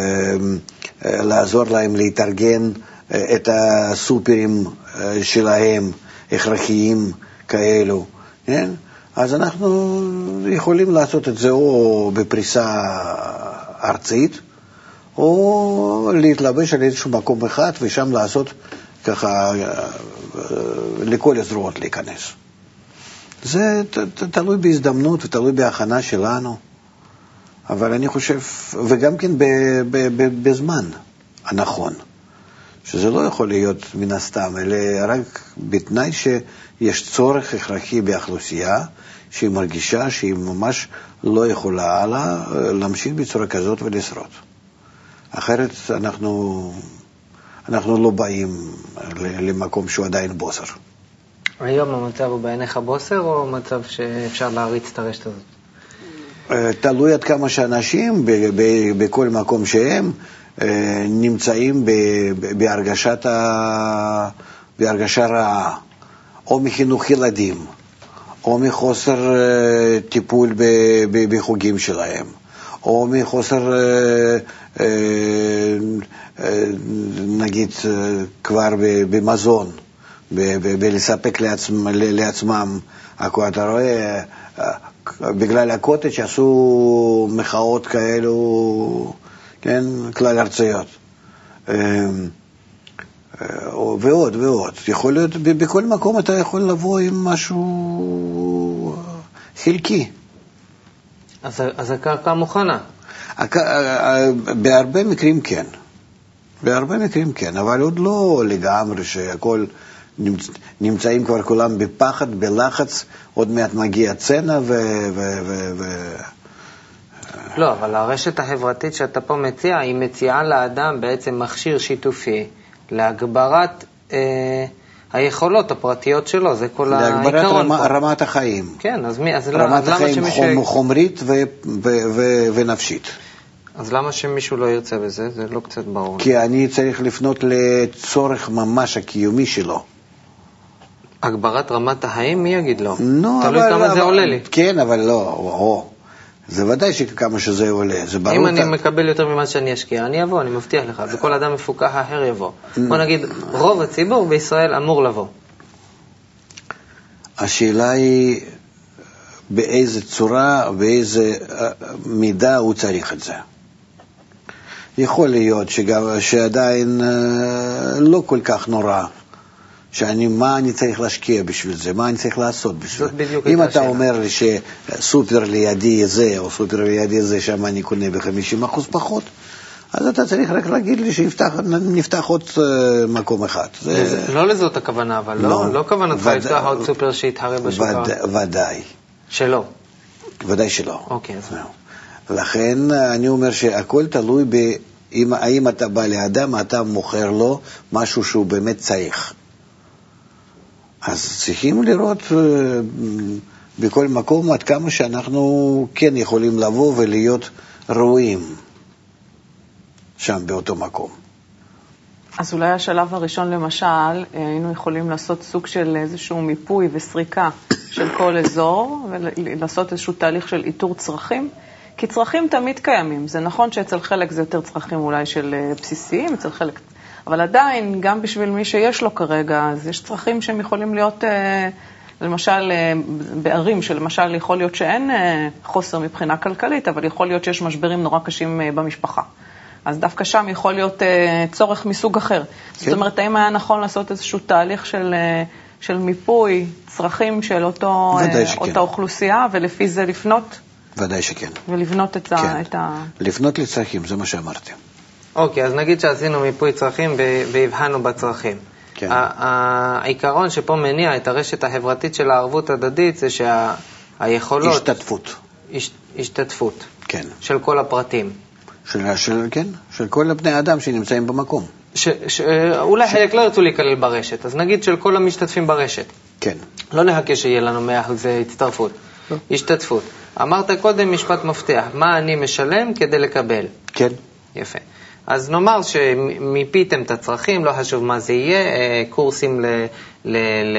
לעזור להם להתארגן את הסופרים שלהם, הכרחיים כאלו, כן? אז אנחנו יכולים לעשות את זה או בפריסה ארצית, או להתלבש על איזשהו מקום אחד, ושם לעשות ככה לכל הזרועות להיכנס. זה ת, ת, תלוי בהזדמנות ותלוי בהכנה שלנו, אבל אני חושב, וגם כן ב, ב, ב, בזמן הנכון. שזה לא יכול להיות מן הסתם, אלא רק בתנאי שיש צורך הכרחי באוכלוסייה, שהיא מרגישה שהיא ממש לא יכולה הלאה להמשיך בצורה כזאת ולשרוד. אחרת אנחנו, אנחנו לא באים למקום שהוא עדיין בוסר. היום המצב הוא בעיניך בוסר או מצב שאפשר להריץ את הרשת הזאת? תלוי עד כמה שאנשים בכל מקום שהם, נמצאים בהרגשת ה... בהרגשה רעה, או מחינוך ילדים, או מחוסר טיפול בחוגים שלהם, או מחוסר, נגיד, כבר במזון, בלספק לעצמם, לעצמם. אתה רואה, בגלל הקוטג' שעשו מחאות כאלו, כן, כלל ארציות. ועוד ועוד. יכול להיות, בכל מקום אתה יכול לבוא עם משהו חלקי. אז, אז הקרקע מוכנה? בהרבה מקרים כן. בהרבה מקרים כן, אבל עוד לא לגמרי שהכל נמצאים כבר כולם בפחד, בלחץ, עוד מעט מגיע צנע ו... ו, ו, ו לא, אבל הרשת החברתית שאתה פה מציע, היא מציעה לאדם בעצם מכשיר שיתופי להגברת אה, היכולות הפרטיות שלו, זה כל העיקרון פה. להגברת רמת החיים. כן, אז, מי, אז, רמת אז החיים למה שמישהו... חומרית ו, ו, ו, ונפשית. אז למה שמישהו לא ירצה בזה? זה לא קצת ברור. כי אני צריך לפנות לצורך ממש הקיומי שלו. הגברת רמת החיים, מי יגיד לו? לא, תלוי אבל, כמה אבל, זה עולה לי. כן, אבל לא, או, זה ודאי שכמה שזה עולה. זה ברור. אם אני מקבל יותר ממה שאני אשקיע, אני אבוא, אני מבטיח לך. וכל אדם מפוקח אחר יבוא. בוא נגיד, רוב הציבור בישראל אמור לבוא. השאלה היא באיזה צורה, באיזה מידה הוא צריך את זה. יכול להיות שגם, שעדיין לא כל כך נורא. שאני, מה אני צריך להשקיע בשביל זה? מה אני צריך לעשות בשביל זה? אם אתה אומר לי שסופר לידי זה, או סופר לידי זה, שם אני קונה ב-חמישים אחוז פחות, אז אתה צריך רק להגיד לי שנפתח עוד מקום אחד. לא לזאת הכוונה, אבל לא, לא כוונתך לפתח עוד סופר שיתחרה בשוק. ודאי. שלא. ודאי שלא. אוקיי, אז מה? לכן אני אומר שהכל תלוי האם אתה בא לאדם, אתה מוכר לו משהו שהוא באמת צריך. אז צריכים לראות בכל מקום עד כמה שאנחנו כן יכולים לבוא ולהיות ראויים שם באותו מקום. אז אולי השלב הראשון למשל, היינו יכולים לעשות סוג של איזשהו מיפוי וסריקה של כל אזור, ולעשות איזשהו תהליך של איתור צרכים, כי צרכים תמיד קיימים. זה נכון שאצל חלק זה יותר צרכים אולי של בסיסיים, אצל חלק... אבל עדיין, גם בשביל מי שיש לו כרגע, אז יש צרכים שהם יכולים להיות, למשל, בערים שלמשל יכול להיות שאין חוסר מבחינה כלכלית, אבל יכול להיות שיש משברים נורא קשים במשפחה. אז דווקא שם יכול להיות צורך מסוג אחר. כן. זאת אומרת, האם היה נכון לעשות איזשהו תהליך של, של מיפוי צרכים של אותו, אותה אוכלוסייה, ולפי זה לפנות? ודאי שכן. ולבנות את, כן. ה, את ה... לפנות לצרכים, זה מה שאמרתי. אוקיי, אז נגיד שעשינו מיפוי צרכים והבחנו בצרכים. כן. העיקרון שפה מניע את הרשת החברתית של הערבות הדדית זה שהיכולות... השתתפות. הש, השתתפות. כן. של כל הפרטים. של, של, כן, של כל הבני אדם שנמצאים במקום. ש, ש, אולי ש... חלק לא ירצו להיכלל ברשת, אז נגיד של כל המשתתפים ברשת. כן. לא נחכה שיהיה לנו מאה אחוז הצטרפות. לא. השתתפות. אמרת קודם משפט מפתח, מה אני משלם כדי לקבל? כן. יפה. אז נאמר שמיפיתם את הצרכים, לא חשוב מה זה יהיה, קורסים ל, ל, ל,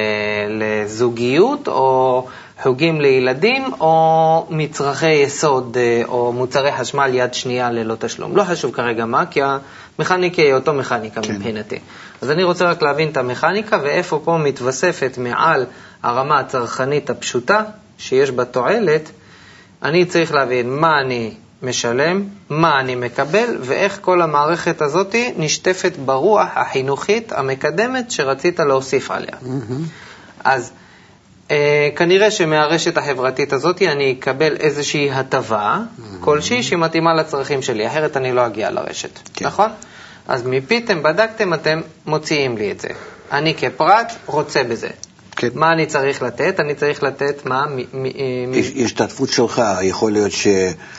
לזוגיות או חוגים לילדים או מצרכי יסוד או מוצרי חשמל יד שנייה ללא תשלום. לא חשוב כרגע מה, כי המכניקה היא אותו מכניקה כן. מבחינתי. אז אני רוצה רק להבין את המכניקה ואיפה פה מתווספת מעל הרמה הצרכנית הפשוטה שיש בה תועלת. אני צריך להבין מה אני משלם, מה אני מקבל, ואיך כל המערכת הזאת נשטפת ברוח החינוכית המקדמת שרצית להוסיף עליה. Mm-hmm. אז אה, כנראה שמהרשת החברתית הזאת אני אקבל איזושהי הטבה, mm-hmm. כלשהי שמתאימה לצרכים שלי, אחרת אני לא אגיע לרשת. כן. נכון? אז מפיתם, בדקתם, אתם מוציאים לי את זה. אני כפרט רוצה בזה. כן. מה אני צריך לתת? אני צריך לתת מה? מ- מ- השתתפות שלך יכול להיות ש...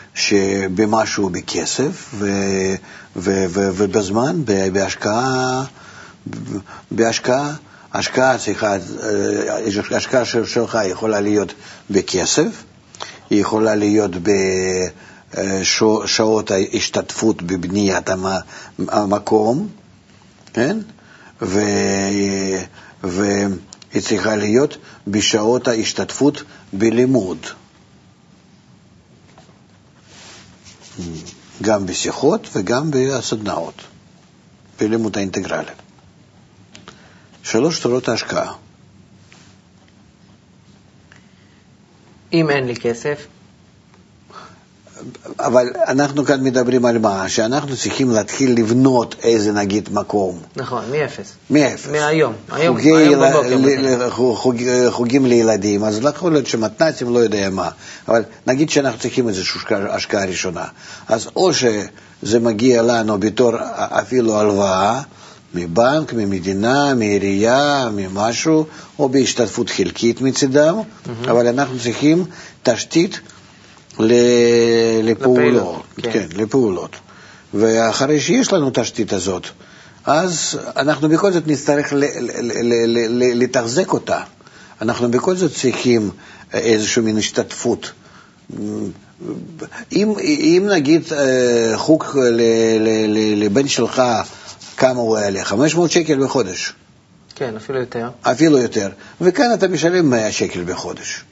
שבמשהו בכסף ו... ו... ו... ובזמן, בהשקעה, בהשקעה, השקעה צריכה, השקעה שלך יכולה להיות בכסף, היא יכולה להיות בשעות ההשתתפות בבניית המקום, כן? ו... ו... היא צריכה להיות בשעות ההשתתפות בלימוד. גם בשיחות וגם בסדנאות. בלימוד האינטגרלי. שלוש צורות ההשקעה. אם אין לי כסף? אבל אנחנו כאן מדברים על מה? שאנחנו צריכים להתחיל לבנות איזה נגיד מקום. נכון, מאפס. מאפס. מהיום. היום, חוגי היום בבוקר. חוג, חוגים לילדים, אז לא יכול להיות שמתנ"צים לא יודע מה. אבל נגיד שאנחנו צריכים איזושהי השקעה ראשונה. אז או שזה מגיע לנו בתור אפילו הלוואה, מבנק, ממדינה, מעירייה, ממשהו, או בהשתתפות חלקית מצדם, mm-hmm. אבל אנחנו צריכים תשתית לפעולות, כן. כן, לפעולות. ואחרי שיש לנו תשתית הזאת, אז אנחנו בכל זאת נצטרך לתחזק אותה. אנחנו בכל זאת צריכים איזושהי מין השתתפות. אם, אם נגיד חוג לבן שלך, כמה הוא יעלה? חמש מאות שקל בחודש. כן, אפילו יותר. אפילו יותר. וכאן אתה משלם מאה שקל בחודש.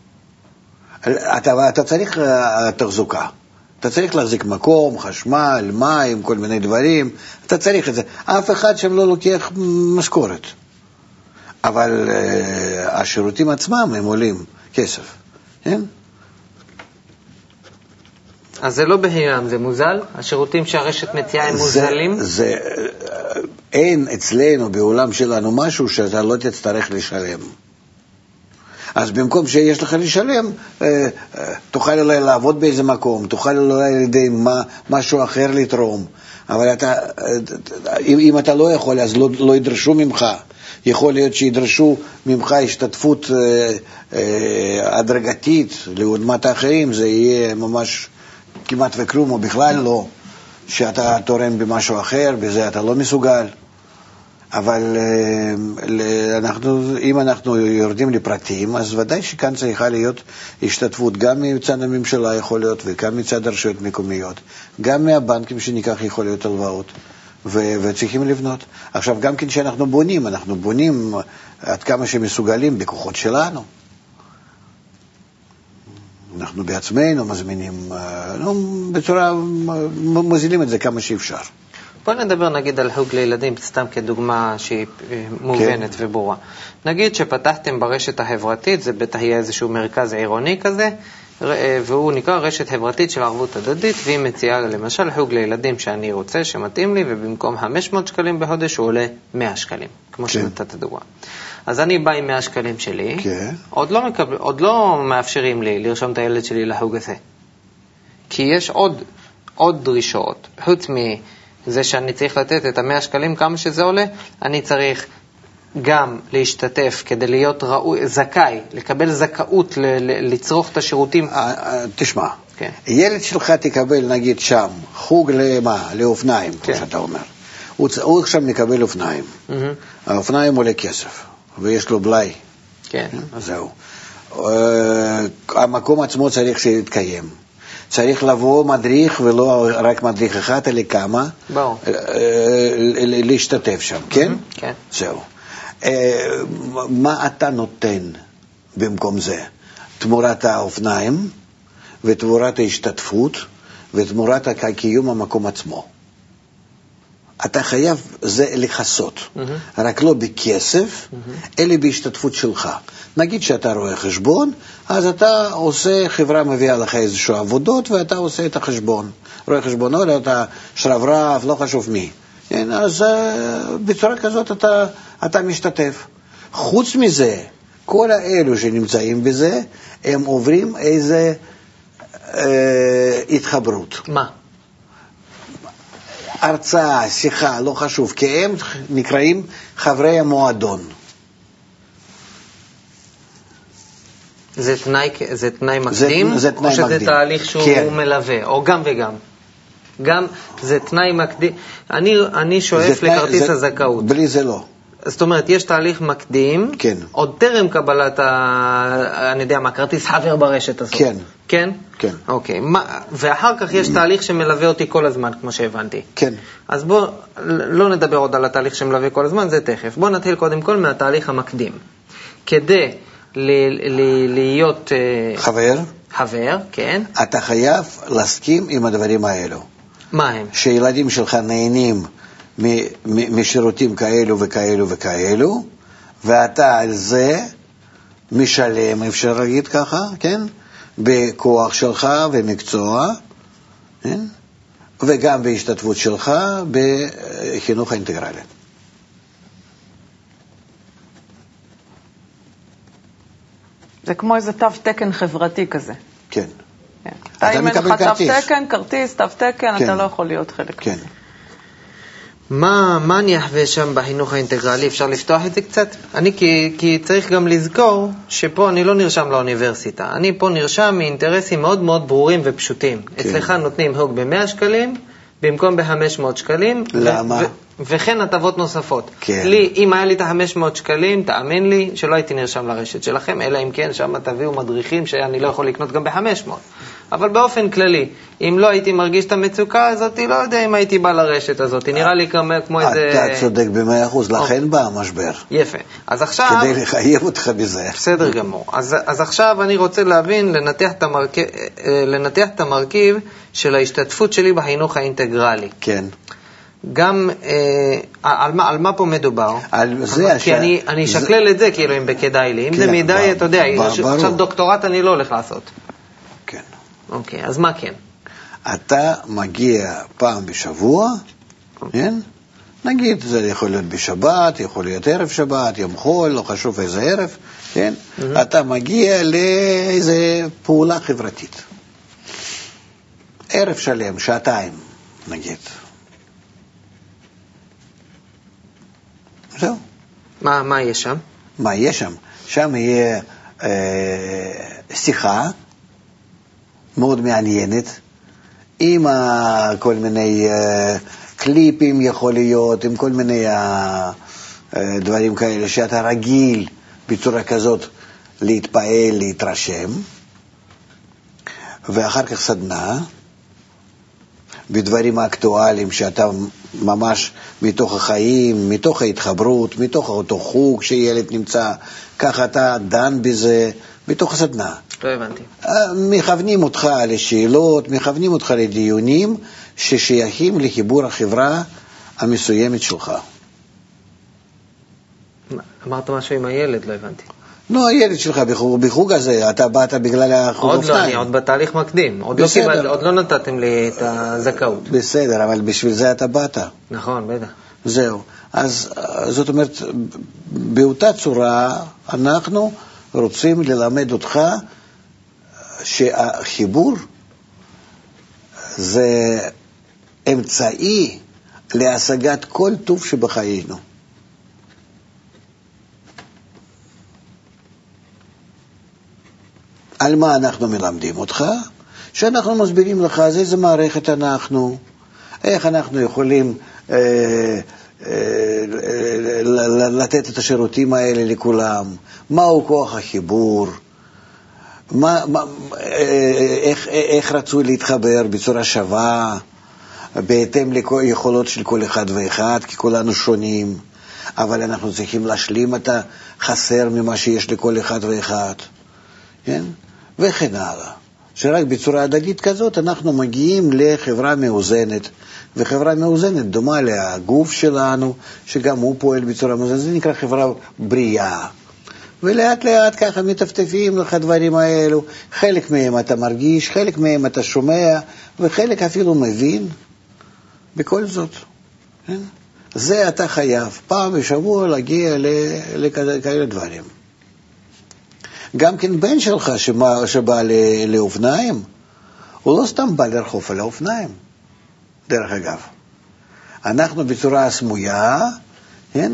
אתה, אתה צריך uh, תחזוקה, אתה צריך להחזיק מקום, חשמל, מים, כל מיני דברים, אתה צריך את זה. אף אחד שם לא לוקח משכורת. אבל uh, השירותים עצמם הם עולים כסף, כן? אז זה לא בחינם, זה מוזל? השירותים שהרשת מציעה הם מוזלים? זה, זה, אין אצלנו בעולם שלנו משהו שאתה לא תצטרך לשלם. אז במקום שיש לך לשלם, תוכל אולי לעבוד באיזה מקום, תוכל אולי לידי משהו אחר לתרום. אבל אתה, אם אתה לא יכול, אז לא, לא ידרשו ממך. יכול להיות שידרשו ממך השתתפות הדרגתית לעומת האחרים, זה יהיה ממש כמעט וכלום, או בכלל לא, שאתה תורם במשהו אחר, בזה אתה לא מסוגל. אבל אנחנו, אם אנחנו יורדים לפרטים, אז ודאי שכאן צריכה להיות השתתפות גם מצד הממשלה יכול להיות, וגם מצד הרשויות מקומיות, גם מהבנקים שניקח יכול להיות הלוואות, ו- וצריכים לבנות. עכשיו, גם כן שאנחנו בונים, אנחנו בונים עד כמה שמסוגלים בכוחות שלנו. אנחנו בעצמנו מזמינים, לא, בצורה, מוזילים את זה כמה שאפשר. בוא נדבר נגיד על חוג לילדים, סתם כדוגמה שהיא מובנת כן. וברורה. נגיד שפתחתם ברשת החברתית, זה בטח יהיה איזשהו מרכז עירוני כזה, והוא נקרא רשת חברתית של ערבות הדדית, והיא מציעה למשל חוג לילדים שאני רוצה, שמתאים לי, ובמקום חמש מאות שקלים בחודש הוא עולה מאה שקלים, כמו כן. שנתת דוגמה. אז אני בא עם מאה שקלים שלי, כן. עוד, לא מקבל, עוד לא מאפשרים לי לרשום את הילד שלי לחוג הזה. כי יש עוד, עוד דרישות, חוץ מזה שאני צריך לתת את המאה שקלים כמה שזה עולה, אני צריך גם להשתתף כדי להיות ראוי, זכאי, לקבל זכאות ל- ל- לצרוך את השירותים. תשמע, כן. ילד שלך תקבל נגיד שם חוג למה? לאופניים, כן. כמו שאתה אומר. הוא, הוא עכשיו מקבל אופניים. Mm-hmm. האופניים עולה כסף, ויש לו בלי. כן. זהו. המקום עצמו צריך שיתקיים. צריך לבוא מדריך, ולא רק מדריך אחד, אלא כמה. בואו. להשתתף שם, כן? Mm-hmm. כן. זהו. מה אתה נותן במקום זה? תמורת האופניים, ותמורת ההשתתפות, ותמורת הקיום המקום עצמו. אתה חייב זה לחסות, mm-hmm. רק לא בכסף, mm-hmm. אלא בהשתתפות שלך. נגיד שאתה רואה חשבון, אז אתה עושה, חברה מביאה לך איזשהו עבודות, ואתה עושה את החשבון. רואה חשבונות, אתה שרברב, לא חשוב מי. אז בצורה כזאת אתה, אתה משתתף. חוץ מזה, כל האלו שנמצאים בזה, הם עוברים איזה אה, התחברות. מה? הרצאה, שיחה, לא חשוב, כי הם נקראים חברי המועדון. זה תנאי, זה תנאי מקדים? זה, זה תנאי או שזה מקדים. תהליך שהוא כן. מלווה, או גם וגם? גם זה תנאי מקדים. אני, אני שואף תנאי, לכרטיס זה, הזכאות. בלי זה לא. זאת אומרת, יש תהליך מקדים, כן. עוד טרם קבלת, ה, אני יודע מה, כרטיס חבר ברשת הזאת. כן. כן? כן. אוקיי. מה, ואחר כך יש תהליך שמלווה אותי כל הזמן, כמו שהבנתי. כן. אז בוא, לא נדבר עוד על התהליך שמלווה כל הזמן, זה תכף. בוא נתחיל קודם כל מהתהליך המקדים. כדי ל, ל, להיות... חבר. חבר, כן. אתה חייב להסכים עם הדברים האלו. מה הם? שילדים שלך נהנים משירותים כאלו וכאלו וכאלו, ואתה על זה משלם, אפשר להגיד ככה, כן? בכוח שלך ומקצוע, כן? וגם בהשתתפות שלך בחינוך האינטגרלי. זה כמו איזה תו תקן חברתי כזה. כן. כן. אתה אם אין לך תו תקן, כרטיס, תו תקן, כן. אתה לא יכול להיות חלק כן. מזה. מה, מה אני אחווה שם בחינוך האינטגרלי? אפשר לפתוח את זה קצת? אני כי, כי צריך גם לזכור שפה אני לא נרשם לאוניברסיטה. אני פה נרשם מאינטרסים מאוד מאוד ברורים ופשוטים. כן. אצלך נותנים הוג ב-מאה שקלים, במקום ב-חמש מאות שקלים. למה? ו- וכן הטבות נוספות. כן. לי, אם היה לי את ה-חמש מאות שקלים, תאמין לי שלא הייתי נרשם לרשת שלכם, אלא אם כן שם תביאו מדריכים שאני לא יכול לקנות גם ב-חמש מאות. אבל באופן כללי, אם לא הייתי מרגיש את המצוקה הזאת, לא יודע אם הייתי בא לרשת הזאת. נראה לי כמו, כמו איזה... אתה צודק במאה אחוז, לכן בא המשבר. יפה. אז עכשיו... כדי לחייב אותך בזה. בסדר גמור. אז, אז עכשיו אני רוצה להבין, לנתח את, המרכיב, לנתח את המרכיב של ההשתתפות שלי בחינוך האינטגרלי. כן. גם, אה, על, מה, על מה פה מדובר? על זה... כי ש... אני, אני שקלל זה... את זה כאילו אם בכדאי לי. אם כן, זה מדי, בר... אתה יודע, בר... עכשיו דוקטורט אני לא הולך לעשות. כן. אוקיי, אז מה כן? אתה מגיע פעם בשבוע, כן? נגיד, זה יכול להיות בשבת, יכול להיות ערב שבת, יום חול, לא חשוב איזה ערב, כן? Mm-hmm. אתה מגיע לאיזה פעולה חברתית. ערב שלם, שעתיים, נגיד. זהו. מה, מה יש שם? מה יש שם? שם יהיה אה, שיחה מאוד מעניינת, עם כל מיני אה, קליפים יכול להיות, עם כל מיני אה, אה, דברים כאלה שאתה רגיל בצורה כזאת להתפעל, להתרשם, ואחר כך סדנה, בדברים האקטואליים שאתה ממש מתוך החיים, מתוך ההתחברות, מתוך אותו חוג שילד נמצא, ככה אתה דן בזה, מתוך הסדנה. לא הבנתי. מכוונים אותך לשאלות, מכוונים אותך לדיונים ששייכים לחיבור החברה המסוימת שלך. אמרת משהו עם הילד, לא הבנתי. לא, הילד שלך בחוג, בחוג הזה, אתה באת בגלל החוג עוד לא, אני עוד בתהליך מקדים. עוד לא, קיבל, עוד לא נתתם לי את הזכאות. בסדר, אבל בשביל זה אתה באת. נכון, בטח. זהו. אז זאת אומרת, באותה צורה אנחנו רוצים ללמד אותך שהחיבור זה אמצעי להשגת כל טוב שבחיינו. על מה אנחנו מלמדים אותך? שאנחנו מסבירים לך אז איזה מערכת אנחנו, איך אנחנו יכולים אה, אה, לתת את השירותים האלה לכולם, מהו כוח החיבור, מה, מה, איך, איך רצו להתחבר בצורה שווה, בהתאם ליכולות של כל אחד ואחד, כי כולנו שונים, אבל אנחנו צריכים להשלים את החסר ממה שיש לכל אחד ואחד, כן? וכן הלאה. שרק בצורה הדדית כזאת אנחנו מגיעים לחברה מאוזנת, וחברה מאוזנת דומה לגוף שלנו, שגם הוא פועל בצורה מאוזנת, זה נקרא חברה בריאה. ולאט לאט ככה מטפטפים לך דברים האלו, חלק מהם אתה מרגיש, חלק מהם אתה שומע, וחלק אפילו מבין, בכל זאת. כן? זה אתה חייב, פעם בשבוע להגיע לכאלה דברים. גם כן בן שלך שבא, שבא לאופניים, הוא לא סתם בא לרחוב על האופניים, דרך אגב. אנחנו בצורה סמויה, כן?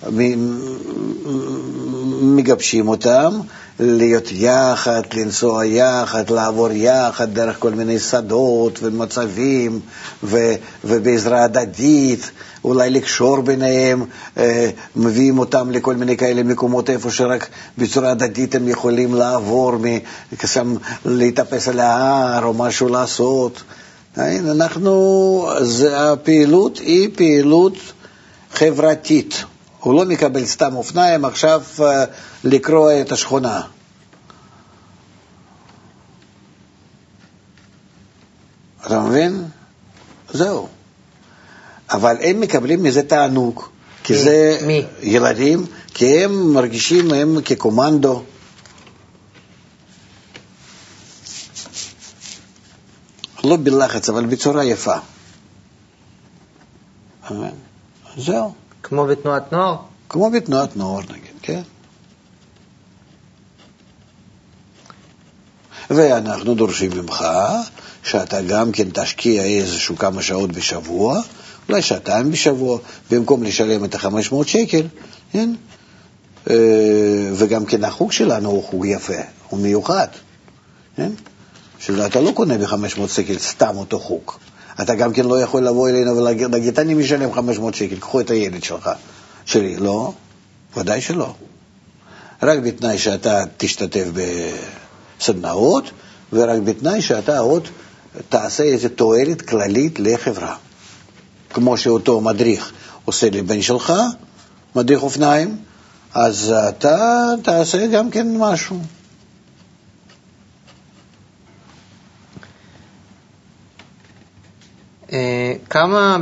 מגבשים אותם, להיות יחד, לנסוע יחד, לעבור יחד דרך כל מיני שדות ומצבים, ו, ובעזרה הדדית, אולי לקשור ביניהם, אה, מביאים אותם לכל מיני כאלה מקומות איפה שרק בצורה הדדית הם יכולים לעבור, כסם להתאפס על ההר או משהו לעשות. אנחנו, זה, הפעילות היא פעילות חברתית. הוא לא מקבל סתם אופניים עכשיו uh, לקרוא את השכונה. אתה מבין? זהו. אבל הם מקבלים מזה תענוג, כי מי? זה מי? ילדים, כי הם מרגישים הם כקומנדו. לא בלחץ, אבל בצורה יפה. זהו. כמו בתנועת נוער? כמו בתנועת נוער, נגיד, כן. ואנחנו דורשים ממך שאתה גם כן תשקיע איזשהו כמה שעות בשבוע, אולי שעתיים בשבוע, במקום לשלם את ה-חמש מאות שקל, כן? וגם כן החוג שלנו הוא חוג יפה, הוא מיוחד, כן? שאתה לא קונה ב-חמש מאות שקל סתם אותו חוג. אתה גם כן לא יכול לבוא אלינו ולהגיד, אני משלם חמש מאות שקל, קחו את הילד שלך. שלי, לא, ודאי שלא. רק בתנאי שאתה תשתתף בסדנאות, ורק בתנאי שאתה עוד תעשה איזו תועלת כללית לחברה. כמו שאותו מדריך עושה לבן שלך, מדריך אופניים, אז אתה תעשה גם כן משהו. כמה...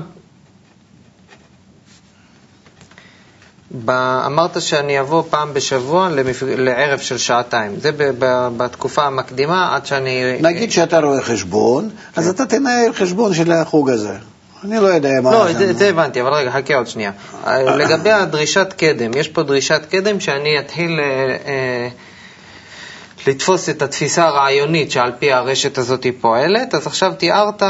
אמרת שאני אבוא פעם בשבוע לערב של שעתיים. זה בתקופה המקדימה עד שאני... נגיד שאתה רואה חשבון, אז אתה תנהל חשבון של החוג הזה. אני לא יודע מה... לא, זה הבנתי, אבל רגע, חכה עוד שנייה. לגבי הדרישת קדם, יש פה דרישת קדם שאני אתחיל לתפוס את התפיסה הרעיונית שעל פי הרשת הזאת היא פועלת. אז עכשיו תיארת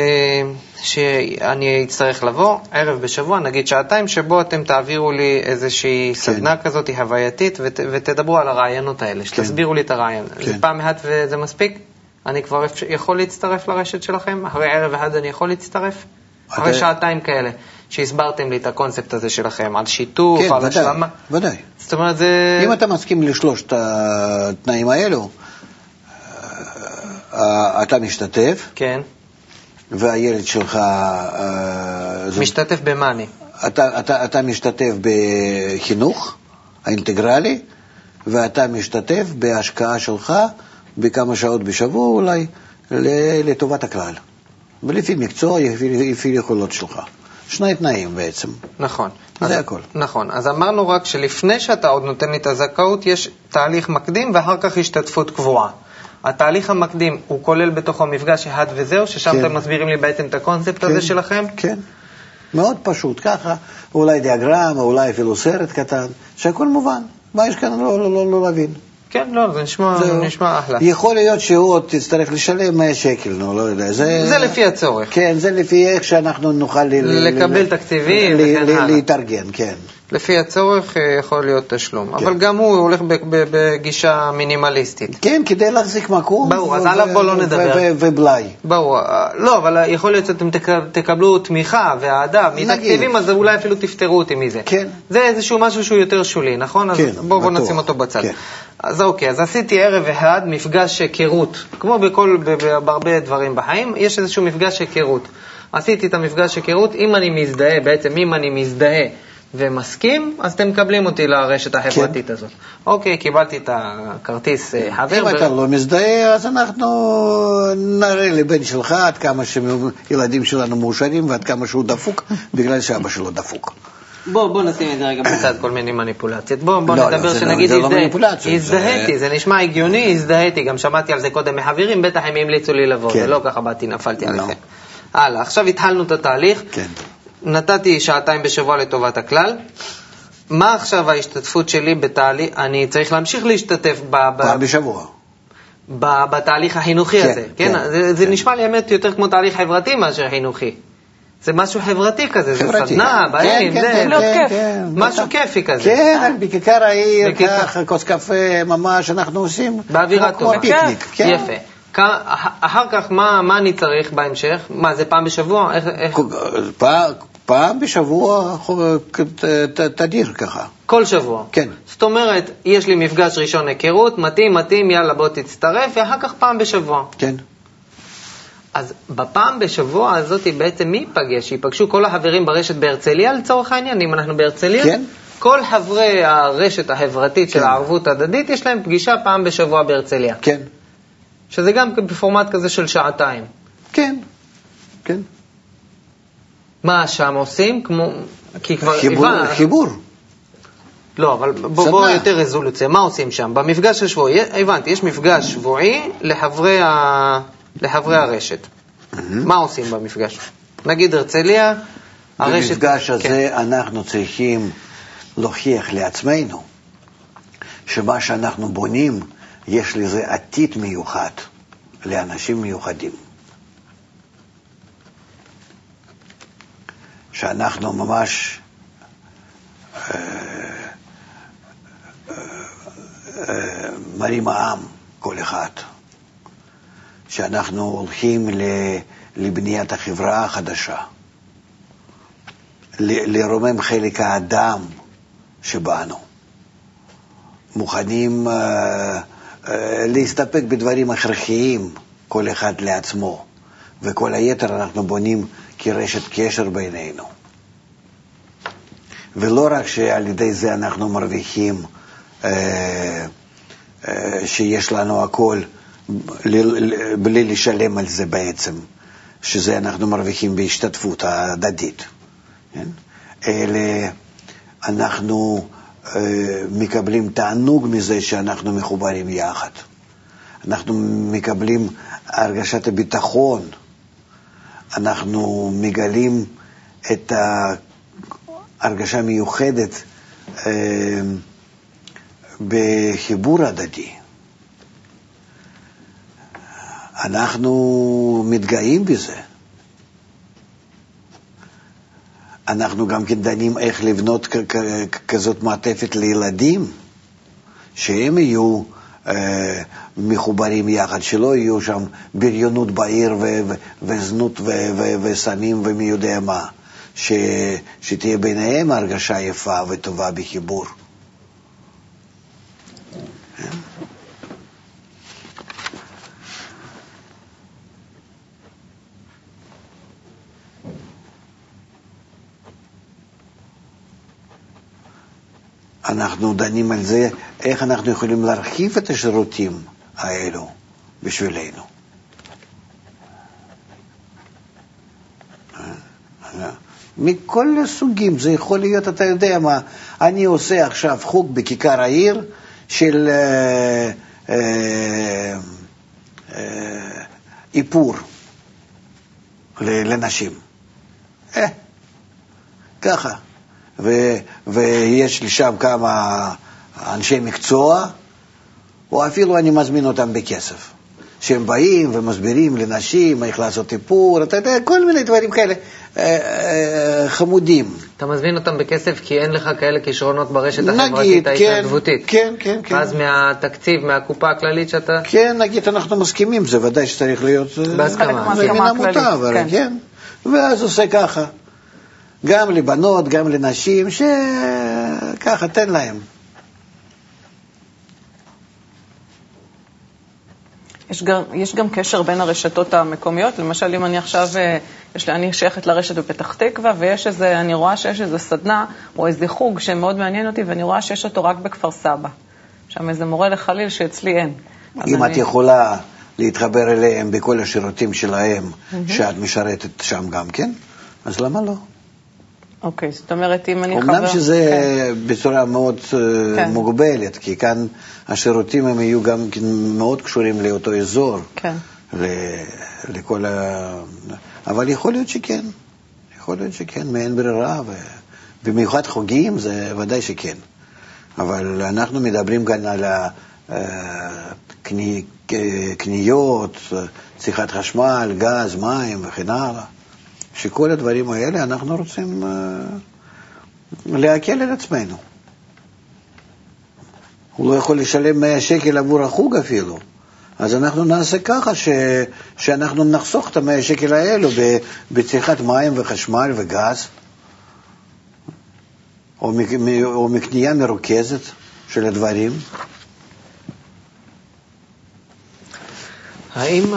שאני אצטרך לבוא ערב בשבוע, נגיד שעתיים, שבו אתם תעבירו לי איזושהי כן. סדנה כזאת הווייתית ות, ותדברו על הרעיונות האלה, שתסבירו כן. לי את הרעיון. כן. זה פעם אחת וזה מספיק? אני כבר יכול להצטרף לרשת שלכם? אחרי ערב אחד אני יכול להצטרף? אחרי שעתיים כאלה, שהסברתם לי את הקונספט הזה שלכם, על שיתוף, כן, על ודאי, השלמה. ודאי. זאת אומרת, זה... אם אתה מסכים לשלושת התנאים האלו, אתה משתתף. כן. והילד שלך... משתתף במה אני? אתה, אתה, אתה משתתף בחינוך האינטגרלי, ואתה משתתף בהשקעה שלך בכמה שעות בשבוע אולי, לטובת הכלל. ולפי מקצוע, לפי יכולות שלך. שני תנאים בעצם. נכון. זה אז, הכל. נכון. אז אמרנו רק שלפני שאתה עוד נותן לי את הזכאות, יש תהליך מקדים ואחר כך השתתפות קבועה. התהליך המקדים הוא כולל בתוך המפגש אחד וזהו, ששם כן. אתם מסבירים לי בעצם את הקונספט כן. הזה שלכם? כן. מאוד פשוט, ככה, אולי דיאגרמה, אולי אפילו סרט קטן, שהכל מובן. מה יש כאן לא, לא, לא, לא להבין? כן, לא, זה נשמע, נשמע אחלה. יכול להיות שהוא עוד תצטרך לשלם מאה שקל, נו, לא יודע. זה, זה לפי הצורך. כן, זה לפי איך שאנחנו נוכל לקבל ל- תקציבים וכן הלאה. להתארגן, כן. לפי הצורך יכול להיות תשלום, כן. אבל גם הוא הולך בגישה מינימליסטית. כן, כדי להחזיק מקום. ברור, אז עליו בוא לא נדבר. ובלאי. ברור, לא, אבל יכול להיות שאתם תקבלו תמיכה והעדה מתקציבים, אז אולי אפילו תפטרו אותי מזה. כן. זה איזשהו משהו שהוא יותר שולי, נכון? אז בואו נשים אותו בצד. כן. אז אוקיי, אז עשיתי ערב אחד מפגש היכרות, כמו בכל, בהרבה דברים בחיים, יש איזשהו מפגש היכרות. עשיתי את המפגש היכרות, אם אני מזדהה, בעצם אם אני מזדהה ומסכים, אז אתם מקבלים אותי לרשת החברתית הזאת. אוקיי, קיבלתי את הכרטיס חבר. אם אתה לא מזדהה, אז אנחנו נראה לבן שלך עד כמה שילדים שלנו מאושרים ועד כמה שהוא דפוק, בגלל שאבא שלו דפוק. בוא, בוא נשים את זה רגע בצד כל מיני מניפולציות. בוא, בוא לא, נדבר לא, שנגיד זה לא מניפולציות. הזדהיתי, זה... זה נשמע הגיוני, הזדהיתי, גם שמעתי על זה קודם מחברים, בטח הם המליצו לי לבוא, כן. ולא ככה באתי, נפלתי עליכם. הלאה, עכשיו התחלנו את התהליך, כן. נתתי שעתיים בשבוע לטובת הכלל, מה עכשיו ההשתתפות שלי בתהליך, אני צריך להמשיך להשתתף ב... פעם בשבוע. ב... בתהליך החינוכי כן, הזה, כן? כן, זה, זה כן. נשמע לי אמת יותר כמו תהליך חברתי מאשר חינוכי. זה משהו חברתי כזה, זה סדנה, באים, זה לא כיף. משהו כיפי כזה. כן, רק בכיכר העיר, ככה, כוס קפה, ממש, אנחנו עושים באווירה טובה. כמו פיקניק. יפה. אחר כך, מה אני צריך בהמשך? מה, זה פעם בשבוע? פעם בשבוע תדיר ככה. כל שבוע? כן. זאת אומרת, יש לי מפגש ראשון היכרות, מתאים, מתאים, יאללה בוא תצטרף, ואחר כך פעם בשבוע. כן. אז בפעם בשבוע הזאת בעצם מי ייפגש? ייפגשו כל החברים ברשת בהרצליה לצורך העניין, אם אנחנו בהרצליה? כן. כל חברי הרשת החברתית של הערבות הדדית, יש להם פגישה פעם בשבוע בהרצליה. כן. שזה גם בפורמט כזה של שעתיים. כן, כן. מה שם עושים? כמו... כי כבר... חיבור, חיבור. לא, אבל בוא, בוא יותר רזולוציה. מה עושים שם? במפגש השבועי, הבנתי, יש מפגש שבועי לחברי, ה... לחברי הרשת. Mm-hmm. מה עושים במפגש? נגיד הרצליה, הרשת... במפגש הזה כן. אנחנו צריכים להוכיח לעצמנו שמה שאנחנו בונים, יש לזה עתיד מיוחד לאנשים מיוחדים. שאנחנו ממש אה, אה, אה, מרים העם, כל אחד. שאנחנו הולכים לבניית החברה החדשה. לרומם חלק האדם שבאנו. מוכנים אה, אה, להסתפק בדברים הכרחיים, כל אחד לעצמו. וכל היתר אנחנו בונים כרשת קשר בינינו. ולא רק שעל ידי זה אנחנו מרוויחים אה, אה, שיש לנו הכל בלי לשלם על זה בעצם, שזה אנחנו מרוויחים בהשתתפות ההדדית. כן? אלא אנחנו אה, מקבלים תענוג מזה שאנחנו מחוברים יחד. אנחנו מקבלים הרגשת הביטחון, אנחנו מגלים את ההרגשה מיוחדת אה, בחיבור הדדי. אנחנו מתגאים בזה. אנחנו גם כן דנים איך לבנות כזאת מעטפת לילדים, שהם יהיו אה, מחוברים יחד, שלא יהיו שם בריונות בעיר ו- ו- וזנות ו- ו- וסמים ומי יודע מה, ש- שתהיה ביניהם הרגשה יפה וטובה בחיבור. אנחנו דנים על זה, איך אנחנו יכולים להרחיב את השירותים האלו בשבילנו. מכל סוגים, זה יכול להיות, אתה יודע מה, אני עושה עכשיו חוג בכיכר העיר של אה, אה, אה, איפור לנשים. אה, ככה. ו, ויש לי שם כמה אנשי מקצוע, או אפילו אני מזמין אותם בכסף. שהם באים ומסבירים לנשים איך לעשות איפור, אתה יודע, כל מיני דברים כאלה אה, אה, חמודים. אתה מזמין אותם בכסף כי אין לך כאלה כישרונות ברשת החברתית ההתנדבותית. כן, כן, כן. אז מהתקציב, מהקופה הכללית שאתה... כן, נגיד, אנחנו מסכימים, זה ודאי שצריך להיות... בהסכמה. זה מן עמותה, אבל כן. ואז עושה ככה. גם לבנות, גם לנשים, שככה, תן להם. יש גם, יש גם קשר בין הרשתות המקומיות, למשל אם אני עכשיו, יש לי, אני שייכת לרשת בפתח תקווה, ויש איזה, אני רואה שיש איזה סדנה, או איזה חוג שמאוד מעניין אותי, ואני רואה שיש אותו רק בכפר סבא. שם איזה מורה לחליל שאצלי אין. אם אני... את יכולה להתחבר אליהם בכל השירותים שלהם, mm-hmm. שאת משרתת שם גם כן, אז למה לא? אוקיי, זאת אומרת, אם אני חבר... אמנם שזה כן. בצורה מאוד כן. מוגבלת, כי כאן השירותים הם יהיו גם מאוד קשורים לאותו אזור, כן. לכל ה... אבל יכול להיות שכן, יכול להיות שכן, מאין ברירה, ובמיוחד חוגים זה ודאי שכן. אבל אנחנו מדברים כאן על הקניות, צריכת חשמל, גז, מים וכן הלאה. שכל הדברים האלה אנחנו רוצים uh, להקל על עצמנו. הוא לא יכול לשלם מאה שקל עבור החוג אפילו. אז אנחנו נעשה ככה ש, שאנחנו נחסוך את המאה שקל האלו בצריכת מים וחשמל וגז, או, או מקנייה מרוכזת של הדברים. האם...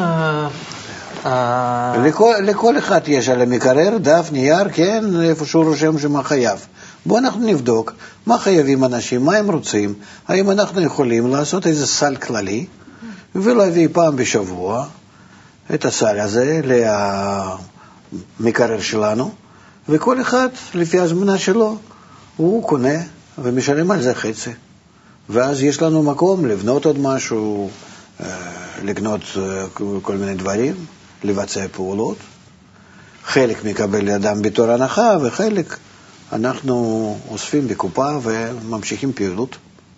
לכל, לכל אחד יש על המקרר דף, נייר, כן, איפה שהוא רושם שמה חייב. בואו אנחנו נבדוק מה חייבים אנשים, מה הם רוצים, האם אנחנו יכולים לעשות איזה סל כללי, ולהביא פעם בשבוע את הסל הזה למקרר שלנו, וכל אחד לפי הזמנה שלו, הוא קונה ומשלם על זה חצי. ואז יש לנו מקום לבנות עוד משהו, לקנות כל מיני דברים, לבצע פעולות. חלק מקבל לאדם בתור הנחה, וחלק אנחנו אוספים בקופה וממשיכים פעילות.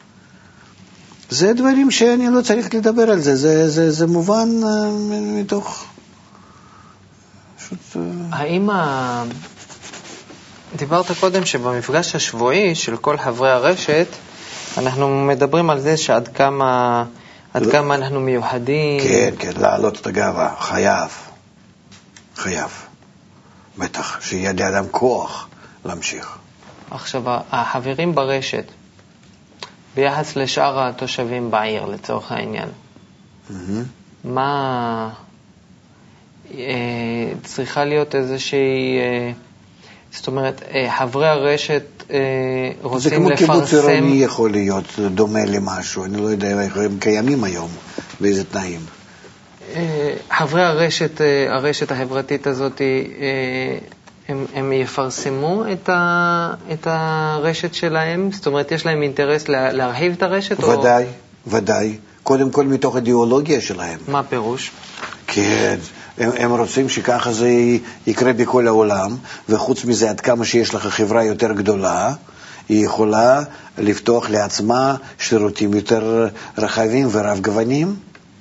זה דברים שאני לא צריך לדבר על זה, זה, זה, זה מובן מתוך... פשוט... האם ה... דיברת קודם שבמפגש השבועי של כל חברי הרשת, אנחנו מדברים על זה שעד כמה... עד לא. כמה אנחנו מיוחדים. כן, כן, להעלות את הגאווה, חייב, חייב, בטח, שיהיה לאדם כוח להמשיך. עכשיו, החברים ברשת, ביחס לשאר התושבים בעיר, לצורך העניין, mm-hmm. מה אה, צריכה להיות איזושהי, אה, זאת אומרת, אה, חברי הרשת אה, רוצים לפרסם... זה כמו קיבוץ עירוני יכול להיות דומה למשהו, אני לא יודע איך הם קיימים היום, באיזה תנאים. אה, חברי הרשת, אה, הרשת החברתית הזאת, אה, הם, הם יפרסמו את, ה, את הרשת שלהם? זאת אומרת, יש להם אינטרס לה, להרחיב את הרשת? ודאי, או... ודאי. קודם כל מתוך אידיאולוגיה שלהם. מה פירוש? כן, הם, הם רוצים שככה זה יקרה בכל העולם, וחוץ מזה, עד כמה שיש לך חברה יותר גדולה, היא יכולה לפתוח לעצמה שירותים יותר רחבים ורב גוונים.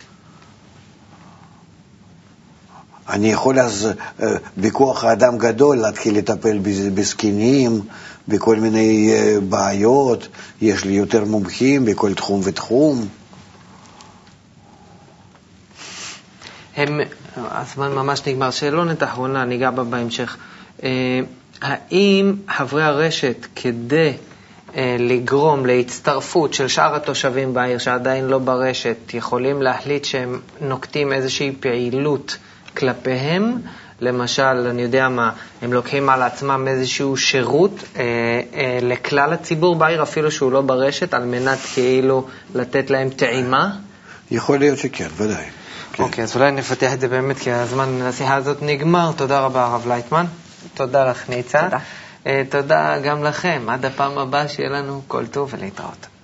אני יכול אז בכוח האדם גדול להתחיל לטפל בסכינים, בכל מיני בעיות, יש לי יותר מומחים בכל תחום ותחום. הם, הזמן ממש נגמר, שאלונת אחרונה, ניגע בה בהמשך. האם חברי הרשת כדי לגרום להצטרפות של שאר התושבים בעיר שעדיין לא ברשת, יכולים להחליט שהם נוקטים איזושהי פעילות כלפיהם, למשל, אני יודע מה, הם לוקחים על עצמם איזשהו שירות אה, אה, לכלל הציבור בעיר, אפילו שהוא לא ברשת, על מנת כאילו לתת להם טעימה? יכול להיות שכן, ודאי. כן. אוקיי, אז אולי נפתח את זה באמת, כי הזמן השיחה הזאת נגמר. תודה רבה, הרב לייטמן. תודה לך, ניצה. תודה. תודה גם לכם. עד הפעם הבאה שיהיה לנו כל טוב ולהתראות.